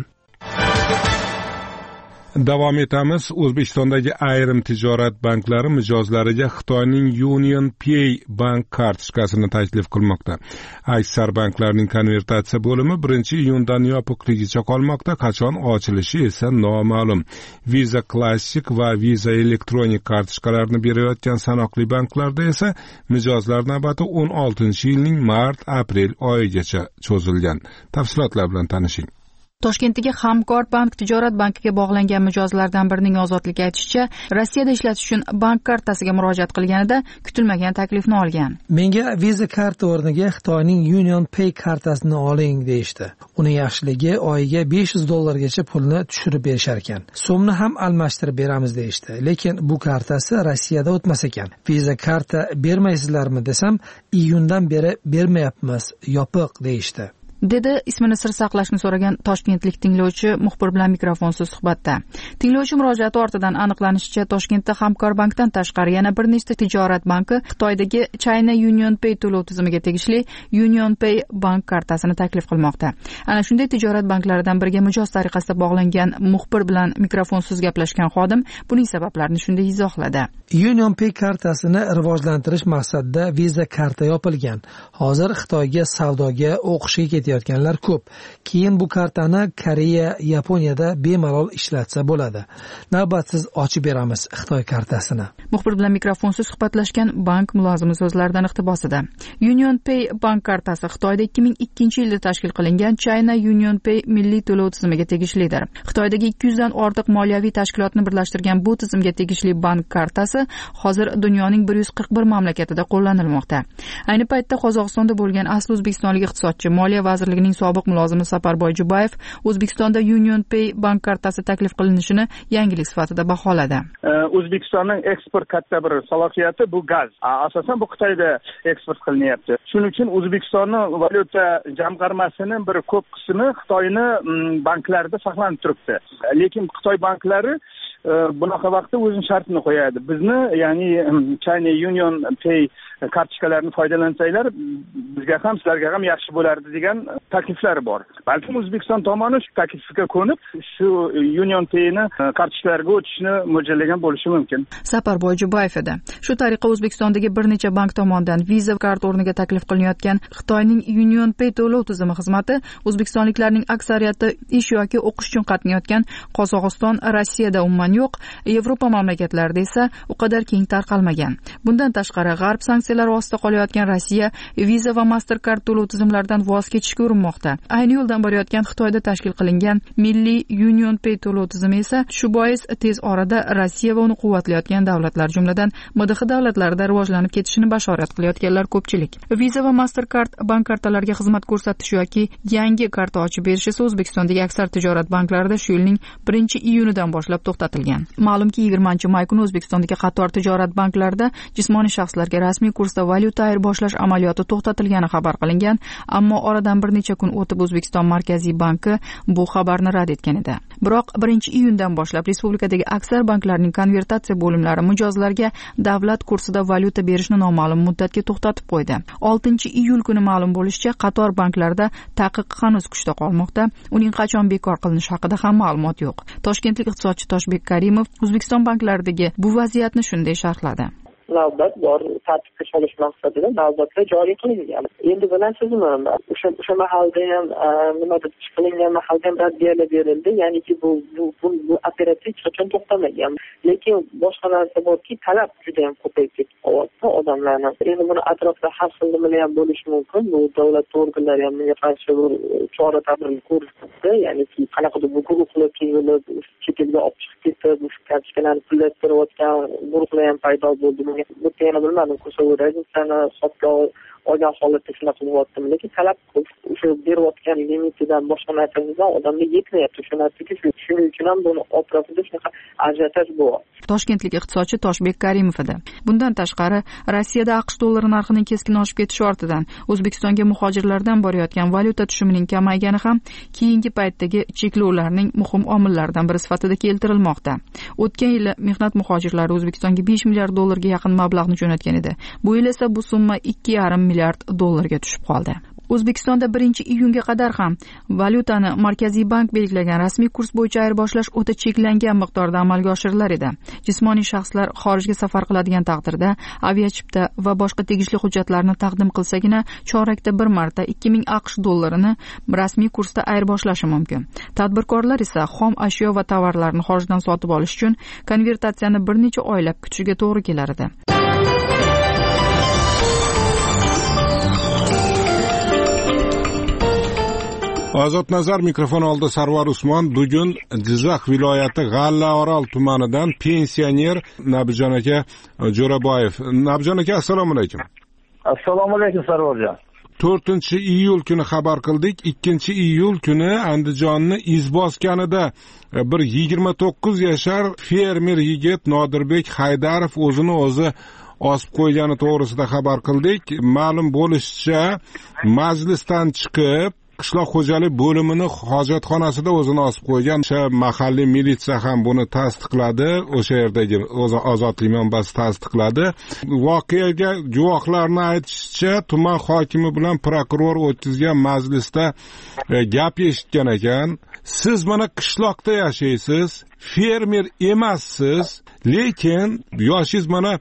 A: Davom etamiz. O'zbekistondagi ayrim tijorat banklari mijozlariga Xitoyning Union Pay bank kartochkasini taklif qilmoqda. Aksar banklarning konvertatsiya bo'limi 1-iyundan yopiqligicha qolmoqda. Qachon ochilishi esa noma'lum. Visa Classic va Visa elektronik kartochkalarni berayotgan sanoqli banklarda esa mijozlar navbati 16-yilning mart-aprel oyigacha cho'zilgan. Tafsilotlar bilan tanishing.
C: Toshkentdagi Hamkor bank tijorat bankiga bog'langan mijozlardan birining Ozodlik aytishicha, Rossiyada ishlatish uchun bank kartasiga murojaat qilganida kutilmagan taklifni olgan.
N: Menga Visa karta o'rniga Xitoyning Union Pay kartasini oling deyishdi. Uni yaxshiligi oyiga $500 pulni tushirib berishar ekan. So'mni ham almashtirib beramiz deyishdi. Lekin bu kartasi Rossiyada o'tmas ekan. Visa karta bermaysizlarmi desam, iyundan beri bermayapmiz, yopiq deyishdi.
C: Dedi ismini sir saqlashni so'ragan toshkentlik tinglovchi muxbir bilan mikrofonsiz suhbatda. Tinglovchi murojaati ortidan aniqlanishicha, Toshkentda Hamkor bankdan tashqari yana bir nechta tijorat banki Xitoydagi China Union Pay to'lov tizimiga tegishli Union Pay bank kartasini taklif qilmoqda. Ana shunday tijorat banklaridan biriga mijoz tariqasida bog'langan muxbir bilan mikrofonsiz gaplashgan xodim buning sabablarini shunday izohladi.
N: Union Pay kartasini rivojlantirish maqsadida Visa karta yopilgan. Hozir Xitoyga savdoga o'qishga ketayotganlar ko'p. Keyin bu kartani Koreya, Yaponiyada bemalol ishlatsa bo'ladi. Navbatsiz ochib beramiz Xitoy kartasini.
C: Muxbir bilan mikrofonsiz suhbatlashgan bank mulozimi so'zlaridan iqtibosida. Union Pay bank kartasi Xitoyda 2002-yilda tashkil qilingan China Union Pay milliy to'lov tizimiga tegishlidir. Xitoydagi 200 dan ortiq moliyaviy tashkilotni birlashtirgan bu tizimga tegishli bank kartasi hozir dunyoning 141 mamlakatida qo'llanilmoqda. Ayni paytda Qozog'istonda bo'lgan asli o'zbekistonlik iqtisodchi, Moliya vazirligining sobiq mulozimi Saparboy Jubayev O'zbekistonda Union Pay bank kartasi taklif qilinishini yangilik sifatida baholadi.
D: O'zbekistonning eksport katta bir salohiyati bu gaz. Asosan bu Xitoyda eksport qilinyapti. Shuning uchun O'zbekistonning valyuta jamg'armasining bir ko'p qismi Xitoyning banklarida saqlanib turibdi. Lekin Xitoy banklari bunaqa vaqtda o'zining shartini qo'yadi. Bizni, ya'ni China Union Pay kartochkalarini foydalansanglar, bizga ham, sizlarga ham yaxshi bo'lardi degan takliflari bor. Balkim O'zbekiston tomoni shu taklifga ko'nib, shu Union Pay'ni kartochkalarga o'tishni mo'ljallagan bo'lishi mumkin.
C: Saparboy Jubayev edi. Shu tariqa O'zbekistondagi bir necha bank tomonidan Visa kart o'rniga taklif qilinayotgan Xitoyning Union Pay to'lov tizimi xizmati O'zbekistonliklarning aksariyati ish yoki o'qish uchun qatnayotgan Qozog'iston, Rossiyada umuman yo'q, Yevropa mamlakatlarida esa u qadar keng tarqalmagan. Bundan tashqari, g'arb sanksiyalar ostida qolayotgan Rossiya Visa va Mastercard to'lov tizimlaridan voz kechishga urinmoqda. Ayni yo'ldan borayotgan Xitoyda tashkil qilingan milliy Union Pay to'lov tizimi esa shu bois tez orada Rossiya va uni quvvatlayotgan davlatlar, jumladan MDH davlatlarida rivojlanib ketishini bashorat qilayotganlar ko'pchilik. Visa va Mastercard bank kartalariga xizmat ko'rsatish yoki yangi karta ochib berish esa O'zbekistondagi aksar tijorat banklarida shu yilning 1-iyunidan boshlab to'xtatilgan. Ma'lumki, 20-may kuni O'zbekistondagi qator tijorat banklarida jismoniy shaxslarga rasmiy kursda valyuta ayirboshlash amaliyoti to'xtatilgani xabar qilingan, ammo oradan bir necha kun o'tib O'zbekiston Markaziy banki bu xabarni rad etgan edi. Biroq 1-iyundan boshlab respublikadagi aksar banklarning konvertatsiya bo'limlari mijozlarga davlat kursida valyuta berishni noma'lum muddatga to'xtatib qo'ydi. 6-iyul kuni ma'lum bo'lishicha, qator banklarda taqiq hanuz kuchda qolmoqda. Uning qachon bekor qilinishi haqida ham ma'lumot yo'q. Toshkentlik iqtisodchi Toshbek Karimov O'zbekiston banklaridagi bu vaziyatni shunday sharhladi.
O: Navbat bor, tartibga solish maqsadida navbatlar joriy qilingan. Endi bilasizmi, o'sha mahalda ham nima deb qilingan mahalda ham raddiyalar berildi, ya'niki bu operatsiya hech qachon to'xtamagan. Lekin boshqa narsa borki, talab juda ham ko'payib ketib qolyapti odamlarni. Endi buni atrofida har xil nimalar ham bo'lishi mumkin. Bu davlat organlari ham bunga qarshi chora-tadbir ko'rsatdi, ya'niki qanaqadir bu guruhlar tuzilib, chet elga olib chiqib ketib, shu kartochkalarni pullattirayotgan guruhlar ham paydo bo'ldi. Bu yana bilmadim, ko'rsatuv raziyasini hisobga olgan holatda shunaqa qilyaptimi, lekin talab o'sha berayotgan limitidan boshqa narsadan odamga yetmayapti. Shu narsaga shuning uchun ham buni atrofida shunaqa ajiotaj bo'lyapti.
C: Toshkentlik iqtisodchi Toshbek Karimov edi. Bundan tashqari, Rossiyada AQSh dollari narxining keskin oshib ketishi ortidan O'zbekistonga muhojirlardan borayotgan valyuta tushumining kamaygani ham keyingi paytdagi cheklovlarning muhim omillaridan biri sifatida keltirilmoqda. O'tgan yili mehnat muhojirlari O'zbekistonga 5 milliard dollarga yaqin mablag'ni jo'natgan edi. Bu yil esa bu summa 2,5 milliard dollarga tushib qoldi. O'zbekistonda 1-iyunga qadar ham valyutani Markaziy bank belgilagan rasmiy kurs bo'yicha ayirboshlash o'ta cheklangan miqdorda amalga oshirilar edi. Jismoniy shaxslar xorijga safar qiladigan taqdirda aviachipta va boshqa tegishli hujjatlarni taqdim qilsagina chorakda bir marta 2000 AQSh dollarini rasmiy kursda ayirboshlashi mumkin. Tadbirkorlar esa xom ashyo va tovarlarni xorijdan sotib olish uchun konvertatsiyani bir necha oylab kutishiga to'g'ri kelar edi.
A: Ozod nazar mikrofon oldi Sarvar Usmon. Bugun Jizzax viloyati G'allaorol tumanidan pensioner Nabijon aka Jo'raboyev. Nabijon aka, assalomu alaykum.
P: Assalomu alaykum Sarvarjon.
A: 4-iyul kuni xabar qildik. 2-iyul kuni Andijonni izboskanida bir 29 yashar fermer yigit Nodirbek Haydarov o'zini o'zi osib qo'ygani to'g'risida xabar qildik. Ma'lum bo'lishicha, majlisdan chiqib qishloq xo'jalik bo'limining hojatxonasida o'zini osib qo'ygan. Mahalliy militsiya ham buni tasdiqladi. O'sha yerdagi ozodlik manbasi tasdiqladi. Voqeaga guvohlarning aytishicha, tuman hokimi bilan prokuror o'tkazgan majlisda gap eshitgan ekan. Siz mana qishloqda yashaysiz, fermer emassiz, lekin yoshingiz mana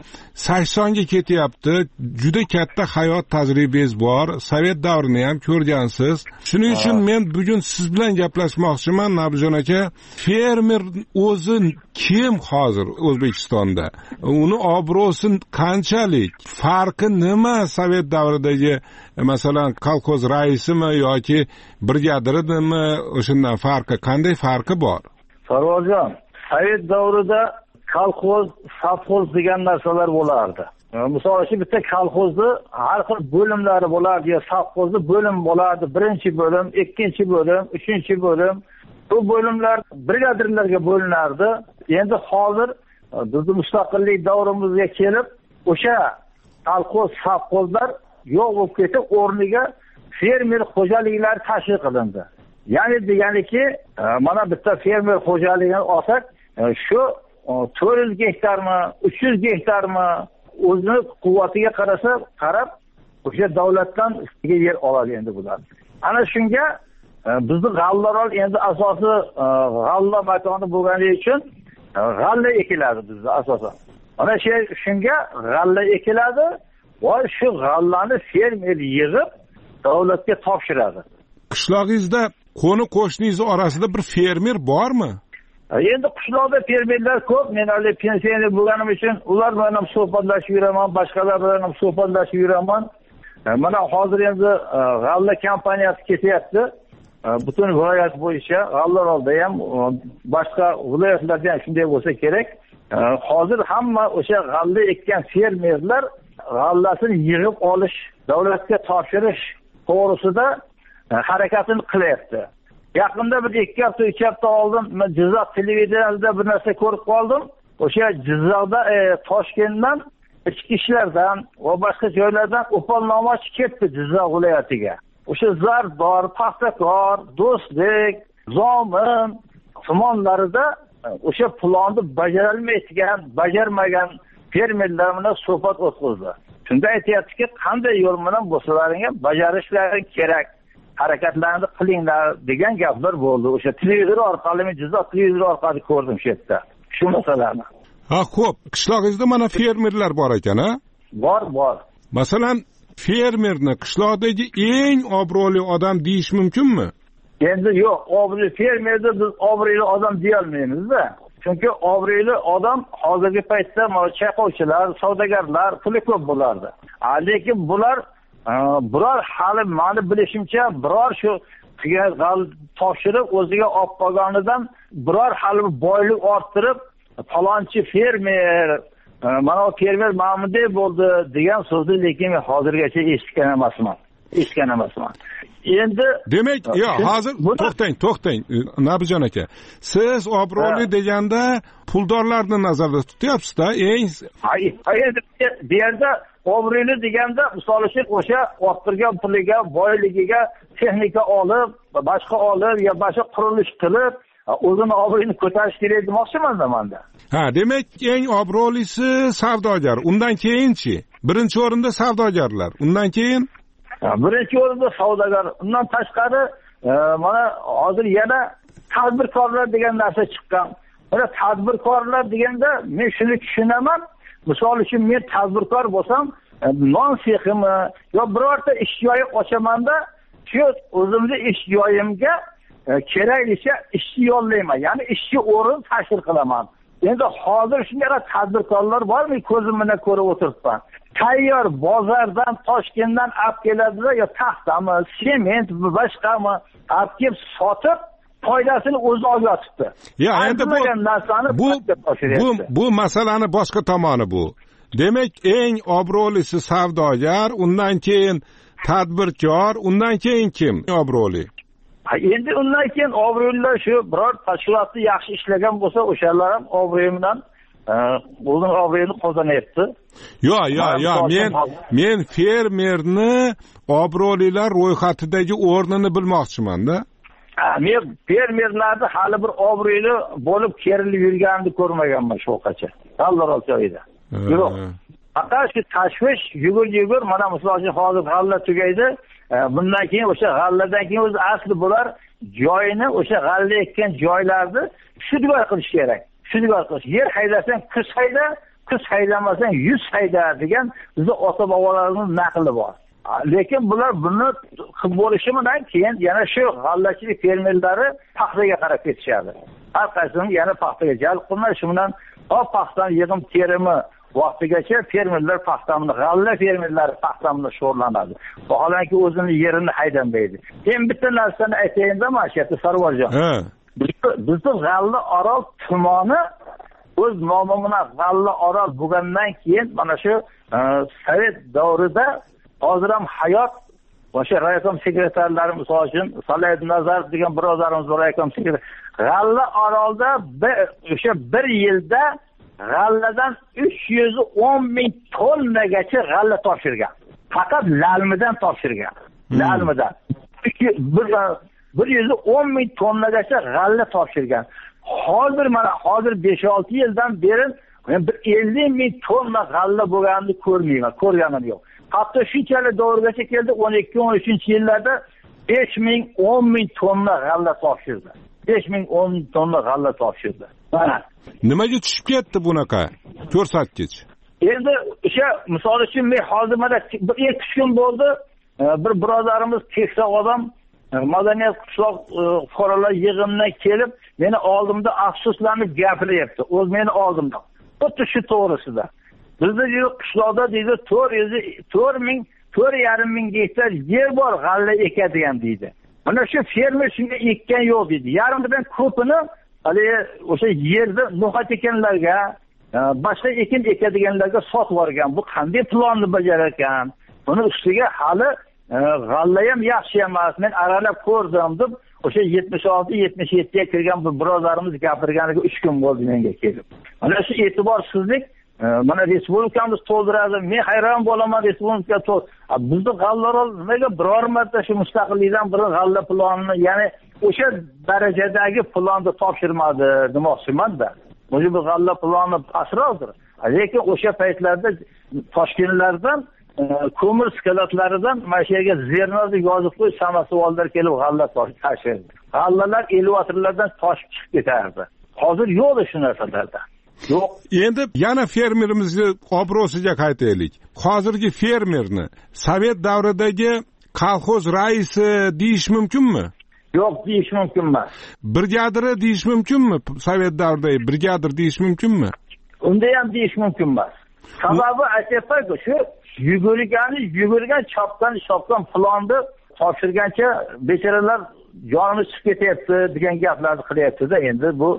A: 80 ga ketyapti. Juda katta hayot tajribangiz bor. Sovet davrini ham ko'rgansiz. Shuning uchun men bugun siz bilan gaplashmoqchiman, Nabijon aka. Fermer o'zi kim hozir O'zbekistonda? Uni obro'si qanchalik? Farqi nima Sovet davridagi masalan kolxoz raisimi yoki brigadirimi? O'shandan farqi qanday farqi bor?
P: Sarvarjon, Sovet davrida kolxoz, sovxoz degan narsalar bo'lardi. Misol uchun bitta kolxozni har xil bo'limlari bo'lardi, yo sovxozni bo'lim bo'lardi. Birinchi bo'lim, ikkinchi bo'lim, uchinchi bo'lim. Bu bo'limlar brigadirlarga bo'linardi. Endi hozir bizning mustaqillik davrimizga kelib, o'sha kolxoz, sovxozlar yo'q bo'lib ketib, o'rniga fermer xo'jaliklar tashkil qilindi. Ya'ni deganiki, mana bitta fermer xo'jaligini olsak, shu 400 gektarmi, 300 gektarmi o'zini quvvatiga qarab, o'sha davlatdan yer oladi endi bular. Ana shunga bizning G'allaorol endi asosi g'alla makoni bo'lgani uchun g'alla ekiladi bizda asosan. Ana shunga g'alla ekiladi va shu g'allani fermer yig'ib davlatga topshiradi.
A: Qishlog'ingizda qo'ni qo'shningiz orasida bir fermer bormi?
P: Endi qishloqda fermerlar ko'p. Men hali pensioner bo'lganim uchun ular bilan ham suhbatlashib yuraman, boshqalar bilan ham suhbatlashib yuraman. Mana hozir endi g'alla kompaniyasi ketyapti. Butun viloyat bo'yicha G'allaorolda ham, boshqa viloyatlarda ham shunday bo'lsa kerak. Hozir hamma o'sha g'alla ekkan fermerlar g'allasini yig'ib olish, davlatga topshirish to'g'risida harakatini qilyapti. Yaqinda bir 2 hafta, 3 hafta oldin men Jizzax televideniyasida bir narsa ko'rib qoldim. O'sha Jizzaxda Toshkentdan ichki ishlardan va boshqa joylardan o'polnomachi ketdi Jizzax viloyatiga. O'sha Zardor, Paxtakor, Do'stlik, Zomin tumanlarida o'sha plonni bajarmagan fermerlar bilan suhbat o'tkazdi. Shunda aytayaptiki, qanday yo'l bilan bo'lsalaring ham bajarishlaring kerak. Harakatlarni qilinglar degan gaplar bo'ldi. O'sha televizor orqali, men Jizzax televizori orqali ko'rdim shu yerda. Shu masalani.
A: Ha, xo'p, qishlog'ingizda mana fermerlar bor ekan-a?
P: Bor.
A: Masalan, fermerni qishloqdagi eng obro'li odam deyish mumkinmi?
P: Endi yo'q, obro'li fermerni biz obro'li odam deya olmaymiz-da. Chunki obro'li odam hozirgi paytda chayqovchilar, savdogarlar, puli ko'p bo'lardi. Lekin bular biror hali meni bilishimcha biror shu topshirib o'ziga olib qolganidan biror hali boylik orttirib, falonchi fermer, mana o fermer ma'mundek bo'ldi degan so'zni lekin men hozirgacha eshitgan emasman. Endi
A: demak, hozir to'xtang, Nabijon aka. Siz obro'li deganda puldorlarni nazarda tutyapsiz-da,
P: bu yerda obro'li deganda misol uchun o'sha orttirgan puliga, boyligiga texnika olib, boshqa olib, yo boshqa qurilish qilib, o'zini obro'yini ko'tarish kerak demoqchiman manda.
A: Demak, eng obro'lisi savdogar. Undan keyinchi? Birinchi o'rinda savdogarlar. Undan keyin
P: birinchi o'rinda savdogar. Undan tashqari mana hozir yana tadbirkorlar degan narsa chiqqan. Mana tadbirkorlar deganda men shuni tushunaman. Misol uchun men tadbirkor bo'lsam, non seximi yo birorta ish joyi ochaman-da, shu o'zimni ish joyimga keraklicha ishchi yollayman. Ya'ni ishchi o'rin tashkil qilaman. Endi hozir shunday tadbirkorlar bormi, ko'zim bilan ko'rib o'tiribman. Tayyor bozordan, Toshkentdan olib keladilar, yo taxtami, sement, boshqami olib kelib sotib, foydasini o'zi olib yotibdi.
A: Endi bu masalani boshqa tomoni bu. Demak, eng obro'lisi savdogar, undan keyin tadbirkor, undan keyin kim obro'li?
P: Endi undan keyin obro'lilar shu biror tashkilotni yaxshi ishlagan bo'lsa, o'shalar ham obro'yi bilan o'zining obro'yini qozonyapti. Men fermerni obro'lilar ro'yxatidagi o'rnini bilmoqchiman-da. Men fermerlarni hali bir obro'li bo'lib kerilib yurganini ko'rmaganman shu vaqtgacha. G'allarol joyida. Yo'q. Faqat shu tashvish yugur mana misol uchun hozir g'alla tugaydi. Bundan keyin o'sha g'alladan keyin o'zi asli bular joyini, o'sha g'alla ekkan joylarni shudgor qilish kerak. Shudgor qilish. Yer haydasang kuz hayda, kuz haydamasang 100 hayda degan bizning ota-bobolarimizning naqli bor. Lekin bular buni qilib bo'lishi bilan keyin yana shu g'allachilik fermerlari paxtaga qarab ketishadi. Har qaysini yana paxtaga jalb qilmay, shu bilan paxtani yig'im terimi vaqtigacha fermerlar paxtamni, g'alla fermerlari paxtamni shug'ullanadi. Vaholanki o'zini yerini haydamaydi. Men bitta narsani aytayinda, mashiyatli Sarvarjon. Bizning G'alla Orol tumoni o'z nomi bilan G'alla Orol bo'lgandan keyin mana shu Sovet davrida hozir ham hayot o'sha raykom sekretarlari misol uchun Salayed Nazarov degan birodarimiz bor, raykom sekretar. G'alla Orolda o'sha bir yilda g'alladan 310 ming tonnagacha g'alla topshirgan. Faqat lalmidan topshirgan. Lalmidan. 110 ming tonnagacha g'alla topshirgan. Hozir 5-6 yildan beri men 50 ming tonna g'alla bo'lganini ko'rganim yo'q. Hatto shunchalik davrgacha keldi, 12-13-yillarda 5 ming, 10 ming tonna g'alla topshirdi. 5 ming, 10 ming tonna g'alla topshirdi. Mana
A: nimaga tushib ketdi bunaqa ko'rsatkich?
P: Endi o'sha misol uchun men hozir mana 2 kun bo'ldi, bir birodarimiz keksa odam madaniyat qishloq fuqarolar yig'inidan kelib, meni oldimda afsuslanib gapiryapti. O'z meni oldimda. Xuddi shu to'g'risida. Bizda qishloqda deydi 4,5 ming gektar yer bor g'alla ekadigan deydi. Mana shu fermer shunga ekkan yo'q deydi. Yarimidan ko'pini o'sha yerda no'xat ekanlarga, boshqa ekin ekadiganlarga sotib yuborgan. Bu qanday plonni bajarar ekan? Buni ustiga hali g'alla ham yaxshi emas. Men aralab ko'rdim deb o'sha 76-77 ga kirgan bir birodarimiz gapirganiga 3 kun bo'ldi menga kelib. Mana shu e'tiborsizlik mana respublikamiz to'ldiradi. Men hayron bo'laman respublika bizni g'allarol nimaga biror marta shu mustaqillikdan bir g'alla planini, ya'ni o'sha darajadagi plonni topshirmadi demoqchiman-da. Bu g'alla plani asrordir. Lekin o'sha paytlarda Toshkentlardan ko'mir skalatlaridan mana shu yerga zernozni yozib qo'y, samosuvollar kelib g'alla tashirdi. G'allalar elevatorlardan toshib chiqib ketardi. Hozir yo'q shu narsalarda. Yo'q.
A: Endi yana fermerimizni obro'siga qaytaylik. Hozirgi fermerni Sovet davridagi kolxoz raisi deyish mumkinmi?
P: Yo'q, deyish mumkin emas.
A: Brigadiri deyish mumkinmi? Sovet davridagi brigadir deyish mumkinmi?
P: Unda ham deyish mumkin emas. Sababi aytayapman-ku, shu yugurgan chopgan plonni topshirgancha bechoralar jonimiz chiqib ketyapti degan gaplarni qilyapti-da. Endi bu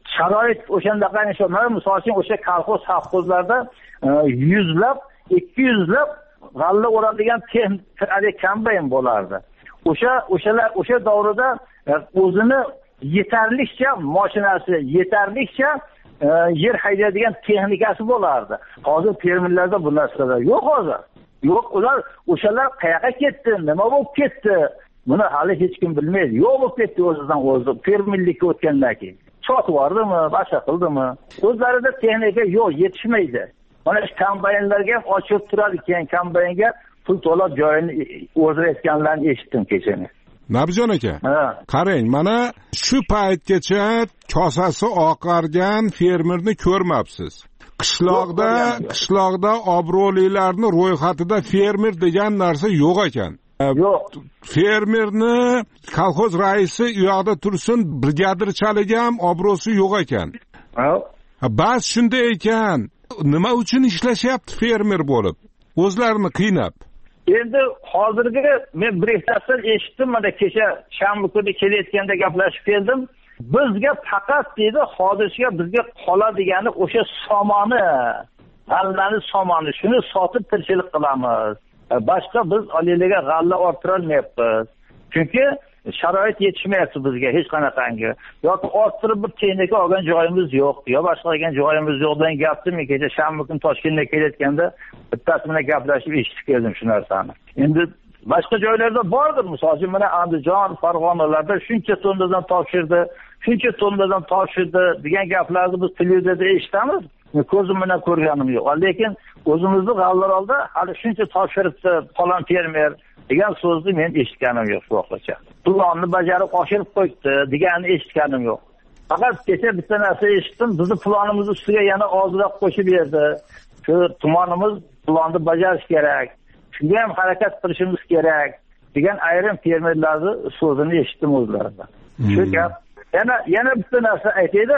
P: sharoit o'shandaqa misol uchun o'sha kolxoz savxozlarda 100lab 200lab g'alla o'radigan kombayn bo'lardi. O'sha davrda o'zini yetarlicha mashinasi, yetarlicha yer haydaydigan texnikasi bo'lardi. Hozir fermerlarda bu narsalar yo'q hozir. Yo'q, ular o'shalar qayoqqa ketdi, nima bo'lib ketdi? Buni hali hech kim bilmaydi. Yo'q bo'lib ketdi o'zidan o'zi fermerlikka o'tgandan keyin. Sotib yordimi, boshqa qildimi? O'zlarida texnika yo'q, yetishmaydi. Mana shu kombaynlarga ham ochib turadi, keyin kombaynga pul to'lab joyini o'zgartirganlarni eshitdim kechani.
A: Nabjon aka, qarang, mana shu paytgacha kosasi oqargan fermerni ko'rmabsiz. Qishloqda obro'lilarni ro'yxatida fermer degan narsa yo'q ekan.
P: Yo'q.
A: Fermerni kolxoz raisi u yoqda tursin, brigadirchalik ham obro'si yo'q ekan. Bas shunday ekan, nima uchun ishlashyapti fermer bo'lib? O'zlarini qiynab.
P: Endi hozirgi men bir ikkitasidan eshitdim, mana kecha shanba kuni kelayotganda gaplashib keldim. Bizga faqat dedi, hozircha bizga qoladigani o'sha somoni, g'allani somoni, shuni sotib tirikchilik qilamiz. Boshqa biz olaylarga g'alla orttira olmayapmiz. Chunki sharoit yetishmayapti bizga hech qanaqangi. Yoki orttirib bir texnika olgan joyimiz yo'q, yo boshqa olgan joyimiz yo'q degan gapni men kecha shanba kuni Toshkentga kelayotganda bittasi bilan gaplashib eshitib keldim shu narsani. Endi boshqa joylarda bordir, masalan, mana Andijon, Farg'onalarda shuncha tonnadan topshirdi degan gaplarni biz televizorda eshitamiz. Ko'zim bilan ko'rganim yo'q. Lekin o'zimizni g'allarolda hali shuncha topshiribdi falon fermer degan so'zni men eshitganim yo'q shu vaqtgacha. Pulonni bajarib oshirib qo'ydi deganini eshitganim yo'q. Faqat kecha bitta narsa eshitdim, bizni planimiz ustiga yana ozroq qo'shib berdi. Shu tumanimiz plonni bajarish kerak. Shunga ham harakat qilishimiz kerak degan ayrim fermerlarning so'zini eshitdim o'zlaridan. Shu gap. Yana bitta narsa aytaydi.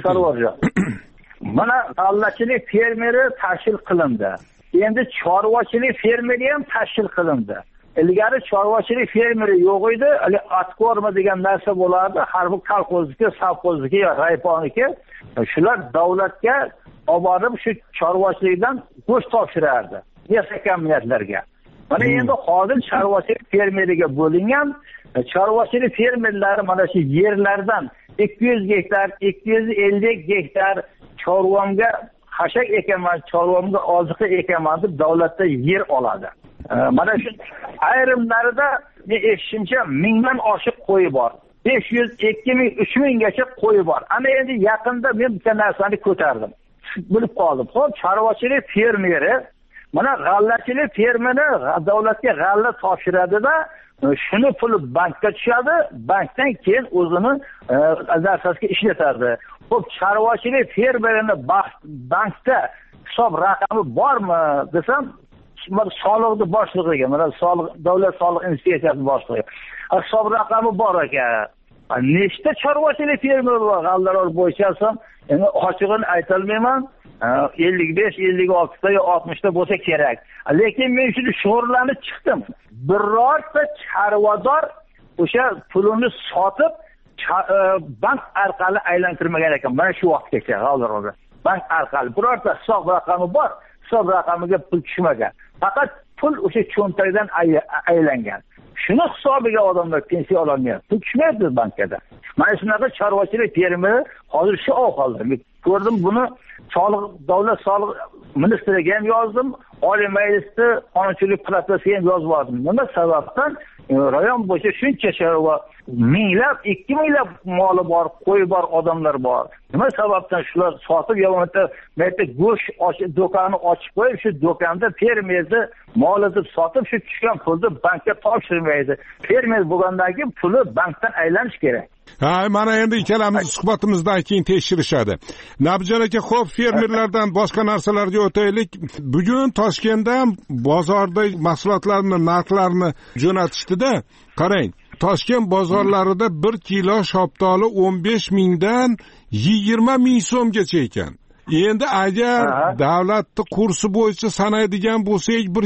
P: Mana g'allachilik fermeri tashkil qilindi. Endi chorvachilik fermeri ham tashkil qilindi. Ilgari chorvachilik fermeri yo'q edi, atkorma degan narsa bo'lardi, har bir kolxozniki, savxozniki, rayponniki. Shular davlatga olib borib shu chorvachilikdan go'sht topshirardi. Nesa kombinatlarga. Mana endi hozir chorvachilik fermeriga bo'lingan chorvachilik fermerlari mana shu yerlardan 200 gektar, 250 gektar chorvamga hashak ekaman, chorvamga oziqa ekaman deb davlatda yer oladi. Mana shu ayrimlarida men eshitishimcha 1000 dan oshiq qo'yi bor. 500, 2000, 3000 gacha qo'yi bor. Ana endi yaqinda men bitta narsani ko'tardim. Bilib qoldim. Xo'p, chorvachilik fermeri mana g'allachilik fermeri davlatga g'alla topshiradi-da, shuni puli bankka tushadi, bankdan keyin o'zini asosga ishlatadi. Xo'p, chorvachilik fermerini bankda hisob raqami bormi desam, soliqni boshlig'iga, mana davlat soliq inspeksiyasi boshlig'i. Hisob raqami bor ekan. Nechta chorvachilik fermer bor g'allarol bo'yicha ham, endi ochig'ini ayta olmayman. 55, 56 ta yo 60 ta bo'lsa kerak. Lekin men shuni shug'ullanib chiqdim. Birorta chorvador o'sha pulini sotib bank orqali aylantirmagan ekan. Mana shu vaqtgacha g'allarolda. Bank orqali birorta hisob raqami bor, hisob raqamiga pul tushmagan. Faqat pul o'sha cho'ntakdan aylangan. Shuni hisobiga odamlar pensiya ololmayapti. Pul tushmaydi bankada. Mana shunaqa chorvachilik fermeri hozir shu ahvolda. Ko'rdim buni davlat soliq ministriga ham yozdim, Oliy Majlisda qonunchilik palatasiga ham yozib yubordim. Nima sababdan rayon bo'yicha shuncha chorva minglab, 2000lab moli bor, qo'y bor, odamlar bor. Nima sababdan shular sotib yo'g'onda go'sht do'konni ochib qo'yib, shu do'konda fermerni moli deb sotib, shu tushgan pulni bankka topshirmaydi. Fermer bo'lgandan keyin puli bankdan aylanish kerak.
A: Mana endi ikkalamiz suhbatimizdan keyin tekshirishadi. Nabjon aka, xo'p, fermerlardan boshqa narsalarga o'taylik. Bugun Toshkentda bozorda mahsulotlarni narxlarini jo'natishdi-da. Qarang, Toshkent bozorlarida 1 kilo shoptoli 15 mingdan 20 ming so'mgacha ekan. Endi agar davlatning kursi bo'yicha sanaydigan bo'lsak, bir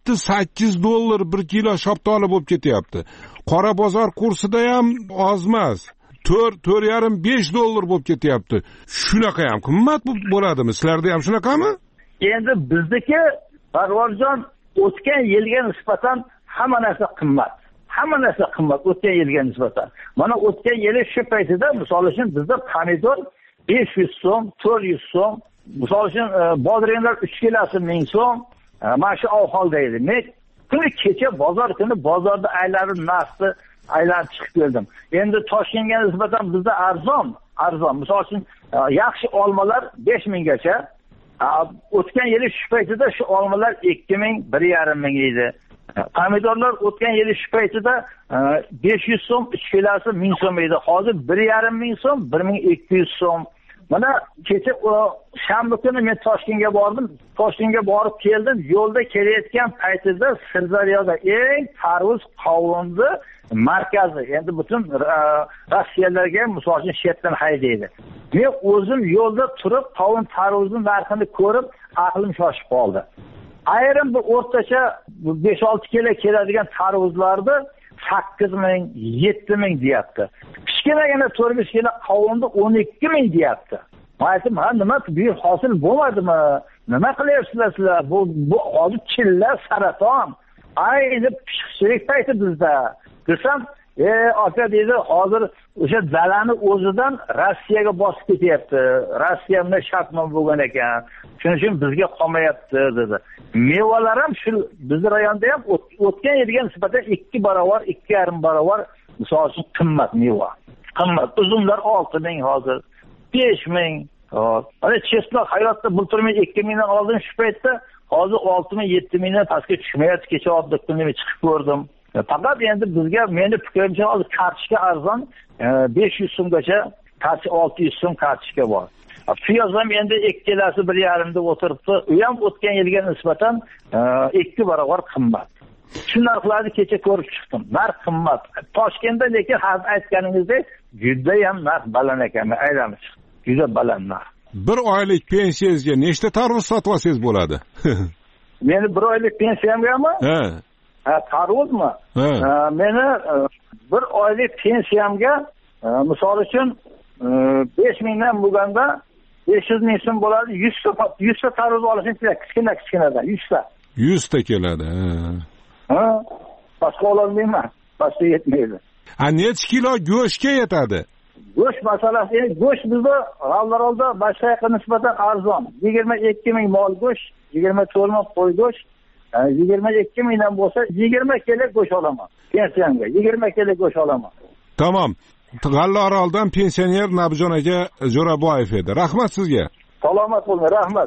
A: 7-8 dollar 1 kilo shoptoli bo'lib ketyapti. Qora bozor kursida ham oz emas. $4.5 bo'lib ketyapti. Shunaqa ham qimmat bo'ladimi? Sizlarda ham shunaqami?
P: Endi bizniki Parvarjon o'tgan yilga nisbatan hamma narsa qimmat. Hamma narsa qimmat o'tgan yilga nisbatan. Mana o'tgan yili shu paytida misol uchun bizda pomidor 500 so'm, 400 so'm, misol uchun bodringlar 3 kilosi 1000 so'm, mana shu ahvolda edi. Men kuni kecha bozorda aylanib narxni aylanib chiqib keldim. Endi Toshkentga nisbatan bizda arzon. Misol uchun yaxshi olmalar 5000 gacha. O'tgan yili shu paytida shu olmalar 2000, 1.5 edi. Pomidorlar o'tgan yili shu paytida 500 so'm, 3 kilosi 1000 so'm edi. Hozir 1.5 so'm, 1200 so'm. Mana kecha shanba kuni men Toshkentga bordim. Toshkentga borib keldim. Yo'lda kelayotgan paytida Sirdaryoda eng tarvuz qovunni markazi, endi butun Rossiyalarga misol uchun shetdan haydaydi. Men o'zim yo'lda turib qovun tarvuzning narxini ko'rib, aqlim shoshib qoldi. Ayrim bir o'rtacha 5-6 kilo keladigan tarvuzlarni 8000, 7000 deyapti. Kichkinagina 4-5 kilo qovunni 12000 deyapti. Men aytdim, nima bu hosil bo'lmadimi? Nima qilyapsizlar sizlar? Bu hozir chilla, saraton. Deb pishchilik payti bizda. Desam, aka dedi, hozir o'sha dalani o'zidan Rossiyaga bosib ketyapti. Rossiya bilan shartnoma bo'lgan ekan. Shuning uchun bizga qolmayapti dedi. Mevalar ham shu bizning rayonda ham o'tgan yilga nisbatan 2 barobar, 2,5 barobar misol uchun qimmat meva. Qimmat. Uzumlar 6000 hozir, 5000. Ana chestnok hayotda bulturmay 2000 dan oldin shu paytda hozir 6000, 7000 dan pastga tushmayapti. Kecha oddiy kunni chiqib ko'rdim. Faqat endi bizga meni fikrimcha hozir kartoshka arzon 500 so'mgacha, 600 so'm kartoshka bor. Piyoz ham endi 2 kilosi 1.5 deb o'tiribdi. U ham o'tgan yilga nisbatan 2 barobar qimmat. Shu narxlarni kecha ko'rib chiqdim. Narx qimmat. Toshkentda lekin hozir aytganingizdek juda ham narx baland ekan. Aylanib chiqdi. Juda baland narx.
A: Bir oylik pensiyangizga nechta tarvuz sotib olsangiz bo'ladi?
P: Meni bir oylik pensiyamgami? Tarvuzmi? Meni bir oylik pensiyamga misol uchun 5000 dan bo'lganda 500 ming so'm bo'ladi. 100 ta tarvuz olishim kerak, kichkinadan 100 ta.
A: 100 ta keladi.
P: Boshqa ololmayman. Boshqa yetmaydi.
A: Necha kilo go'shtga yetadi?
P: Go'sht masalasi, go'sht bizda g'allarolda boshqa nisbatan arzon. 22 ming mol go'sht, 24 ming qo'y go'sht, 22 mingdan bo'lsa 20 kilo go'sht olaman. Pensiyamga 20 kilo go'sht olaman.
A: Tamom. G'allaroldan pensioner Nabjon aka Jo'raboyev edi. Rahmat sizga.
P: Salomat bo'ling, rahmat.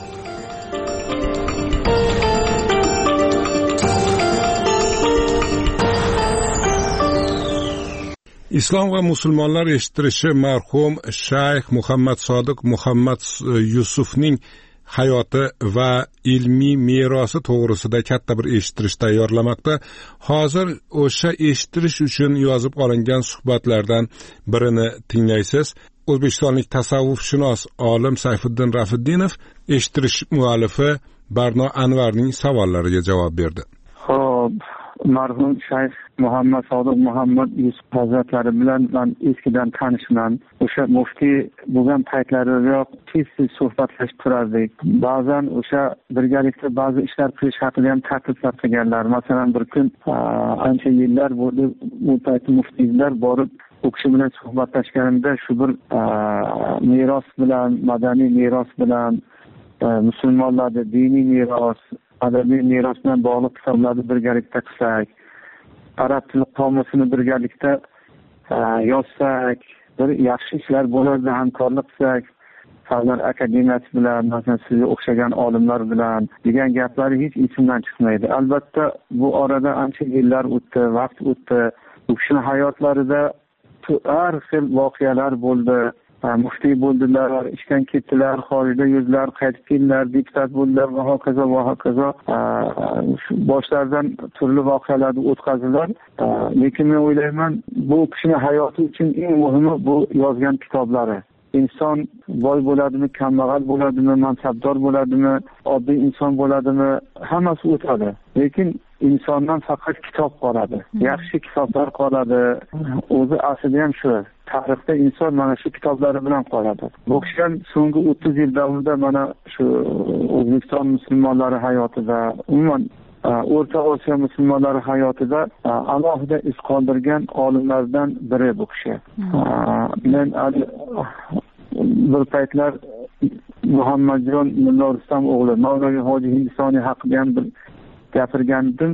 A: Islom va musulmonlar eshittirishi marhum Shayx Muhammad Sodiq Muhammad Yusufning hayoti va ilmiy merosi to'g'risida katta bir eshittirish tayyorlamoqda. Hozir o'sha eshittirish uchun yozib olingan suhbatlardan birini tinglaysiz. O'zbekistonlik tasavvufshunos olim Sayfiddin Rafiddinov eshittirish muallifi Barno Anvarning savollariga javob berdi.
Q: Xo'p, marhum Shayx Muhammad Sodiq Muhammad Yusuf hazratlari bilan men eskidan tanishman. O'sha muftiy bo'lgan paytlarida tez suhbatlashib turardik. Ba'zan o'sha birgalikda ba'zi ishlar qilish haqida ham takliflar qilganlar. Masalan, bir kun ancha yillar bo'ldi, bu payt muftiylar borib u kishi bilan suhbatlashganimda shu bir meros bilan, madaniy meros bilan, musulmonlarning diniy meros, adabiy meros bilan bog'liq kitoblarni birgalikda qilsak, arab tili qomusini birgalikda yozsak, bir yaxshi ishlar bo'lardi, hamkorlik qilsak, Fanlar akademiyasi bilan, masalan sizga o'xshagan olimlar bilan degan gaplari hech esimdan chiqmaydi. Albatta bu orada ancha yillar o'tdi, vaqt o'tdi. Bu kishining hayotlarida har xil voqealar bo'ldi. Muftiy bo'ldilar, ishdan ketdilar, xorijda yurdilar, qaytib keldilar, deputat bo'ldilar va hokazo va hokazo. Boshlaridan turli voqealarni o'tkazdilar. Lekin men o'ylayman, bu kishining hayoti uchun eng muhimi bu yozgan kitoblari. inson boy bo'ladimi, kambag'al bo'ladimi, mansabdor bo'ladimi, oddiy inson bo'ladimi, hammasi o'tadi. Lekin insondan faqat kitob qoladi. Yaxshi kitoblar qoladi. O'zi aslida ham shu. Tarixda inson mana shu kitoblari bilan qoladi. Bu kishi ham so'nggi 30 yil davomida mana shu O'zbekiston musulmonlari hayotida, umuman O'rta Osiyo musulmonlari hayotida alohida iz qoldirgan olimlardan biri bu kishi. Men bir paytlar Muhammadjon Mulla Rustam o'g'li Mavloviy Hoji Hindistoniy haqida ham bir gapirgandim.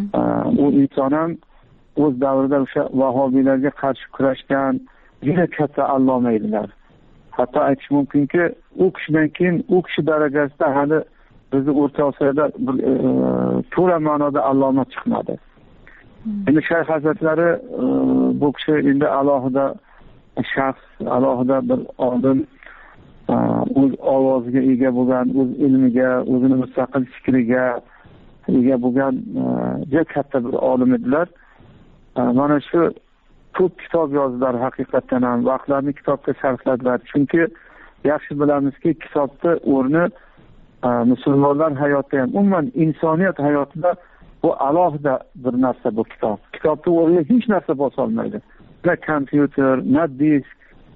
Q: U inson ham o'z davrida o'sha vahobiylarga qarshi kurashgan juda katta alloma edilar. Hatto aytish mumkinki, u kishidan keyin u kishi darajasida hali bizni O'rta Osiyoda bir to'la ma'noda alloma chiqmadi. Endi Shayx hazratlari bu kishi endi alohida shaxs, alohida bir olim, o'z ovoziga ega bo'lgan, o'z ilmiga, o'zini mustaqil fikriga ega bo'lgan juda katta bir olim edilar. Mana shu ko'p kitob yozdilar, haqiqatan ham vaqtlarini kitobga sarfladilar. Chunki yaxshi bilamizki, kitobda o'rni musulmonlar hayotida ham, umuman insoniyat hayotida bu alohida bir narsa bu kitob. Kitobda o'rni hech narsa bosa olmaydi. Na kompyuter, na disk,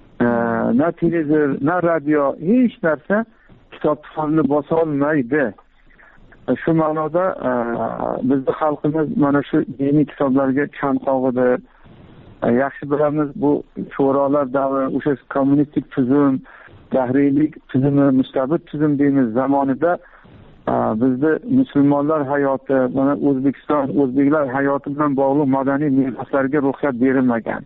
Q: na televizor, na radio, hech narsa kitobni o'rnini bosa olmaydi. Shu ma'noda bizning xalqimiz mana shu diniy kitoblarga chanqoq edi. Yaxshi bilamiz, bu sho'rolar davri, o'sha kommunistik tuzum, dahriylik tuzumi, mustabid tuzum deymiz zamonida bizda musulmonlar hayoti, mana O'zbekiston, o'zbeklar hayoti bilan bog'liq madaniy meroslarga ruxsat berilmagan.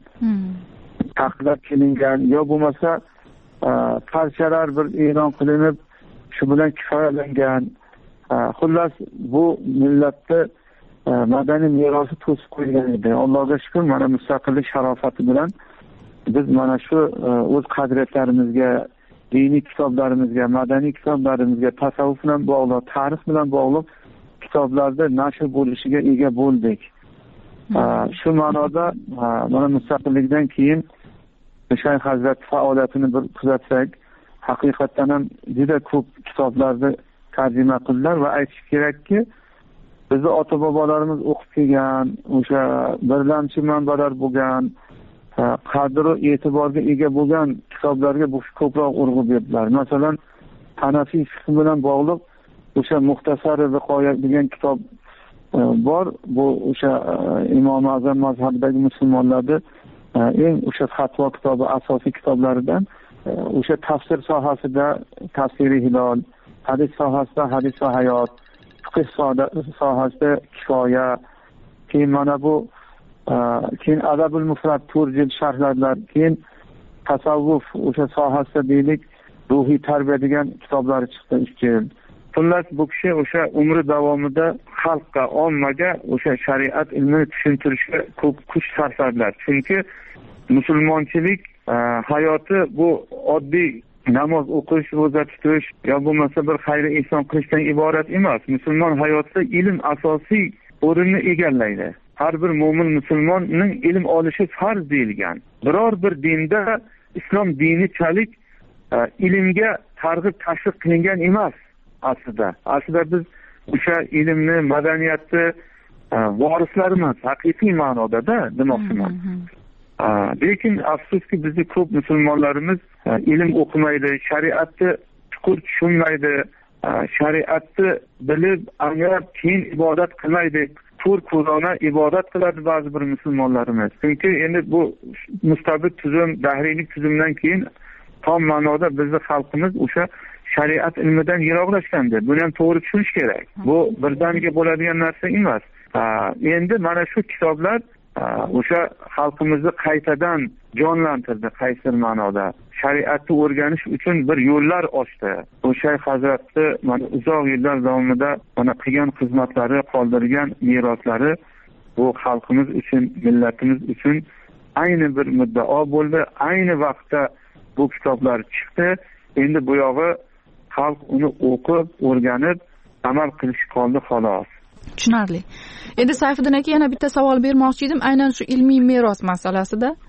Q: Taqiqlab kelingan, yo bo'lmasa parchalar bir e'lon qilinib, shu bilan kifoyalangan. Xullas, bu millatni madaniy merosi to'sib qo'ygan edi. Allohga shukr, mana mustaqillik sharofati bilan biz mana shu o'z qadriyatlarimizga, diniy kitoblarimizga, madaniy kitoblarimizga, tasavvuf bilan bog'liq, tarix bilan bog'liq kitoblarda nashr bo'lishiga ega bo'ldik. Shu ma'noda mana mustaqillikdan keyin Shayx hazrat faoliyatini bir kuzatsak, haqiqatan ham juda ko'p kitoblarni tarjima qildilar va aytish kerakki, bizni ota-bobolarimiz o'qib kelgan, o'sha birlamchi manbalar bo'lgan, qadr va e'tiborga ega bo'lgan kitoblarga ko'proq urg'u berdilar. Masalan, Hanafiy fiqh bilan bog'liq o'sha Muxtasar Viqoya degan kitob bor. Bu o'sha Imom Azam mazhabidagi musulmonlarning eng o'sha fatvo kitobi, asosiy kitoblaridan. O'sha tafsir sohasida Tafsiri Hilol, hadis sohasida Hadis va hayot, fiqh sohasida Kifoya, keyin mana bu keyin Adabul Mufrad 4 jild sharhladilar. Keyin tasavvuf o'sha sohasida deylik, ruhiy tarbiya degan kitoblari chiqdi 3 jild. Xullas, bu kishi o'sha umri davomida xalqqa, ommaga o'sha shariat ilmini tushuntirishga ko'p kuch sarfladilar. Chunki musulmonchilik hayoti bu oddiy namoz o'qish, ro'za tutish yo bo'lmasa bir xayri ihson qilishdan iborat emas. Musulmon hayotida ilm asosiy o'rinni egallaydi. Har bir mo'min musulmonning ilm olishi farz deyilgan. Biror bir dinda islom dinichalik ilmga targ'ib tashviq qilingan emas aslida. Aslida biz o'sha ilmni, madaniyatni vorislarimiz haqiqiy ma'noda demoqchiman. Lekin afsuski bizni ko'p musulmonlarimiz ilm o'qimaydi, shariatni chuqur tushunmaydi, shariatni bilib, anglab, keyin ibodat qilmaydi. Ko'rona ibodat qiladi ba'zi bir musulmonlarimiz. Chunki endi bu mustabid tuzum, dahriylik tuzumdan keyin tom ma'noda bizning xalqimiz o'sha shariat ilmidan yiroqlashgandi. Buni ham to'g'ri tushunish kerak. Bu birdaniga bo'ladigan narsa emas. Endi mana shu kitoblar o'sha xalqimizni qaytadan jonlantirdi, qaysi ma'noda shariatni o'rganish uchun bir yo'llar ochdi. O'sha hazratni mana uzoq yillar davomida mana qilgan xizmatlari, qoldirgan meroslari bu xalqimiz uchun, millatimiz uchun ayni bir muddao bo'ldi. Ayni vaqtda bu kitoblar chiqdi. Endi bu yog'i xalq uni o'qib, o'rganib, amal qilish qoldi xolos.
C: Tushunarli. Endi Sayfiddin aka, yana bitta savol bermoqchi edim, aynan shu ilmiy meros masalasida.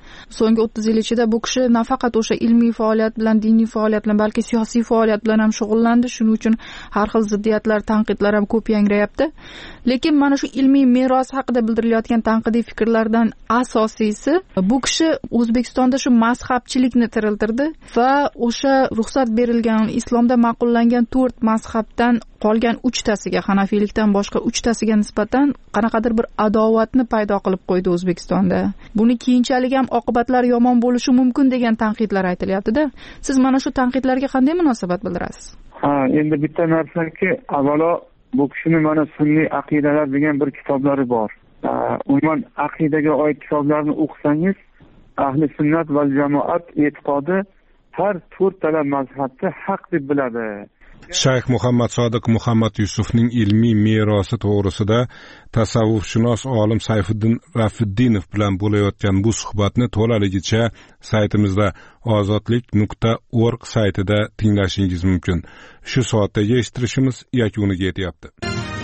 C: so'nggi 30 yil ichida bu kishi nafaqat o'sha ilmiy faoliyat bilan, diniy faoliyat bilan, balki siyosiy faoliyat bilan ham shug'ullandi. Shuning uchun har xil ziddiyatlar, tanqidlar ham ko'p yangrayapti. Lekin mana shu ilmiy meros haqida bildirilayotgan tanqidiy fikrlardan asosiysi, bu kishi O'zbekistonda shu mazhabchilikni tiriltirdi va o'sha ruxsat berilgan, islomda ma'qullangan 4 mazhabdan qolgan 3tasiga, hanafiylikdan boshqa 3tasiga nisbatan qanaqadir bir adovatni paydo qilib qo'ydi O'zbekistonda. Buni keyinchalik ham oqibatlari yomon bo'lishi mumkin degan tanqidlar aytilyapti-da. Siz mana shu tanqidlarga qanday munosabat bildirasiz?
Q: Endi bitta narsaki, avvalo bu kishining mana sunniy aqidalar degan bir kitoblari bor. Umuman aqidaga oid kitoblarni o'qisangiz, ahli sunnat va jamoat e'tiqodi har 4 mazhabda haq deb biladi.
A: Shayx Muhammad Sodiq Muhammad Yusufning ilmiy merosi to'g'risida tasavvufshunos olim Sayfiddin Rafiddinov bilan bo'layotgan bu suhbatni to'laligicha saytimizda ozodlik.org saytida tinglashingiz mumkin. Shu soatdagi eshittirishimiz yakuniga yetyapti.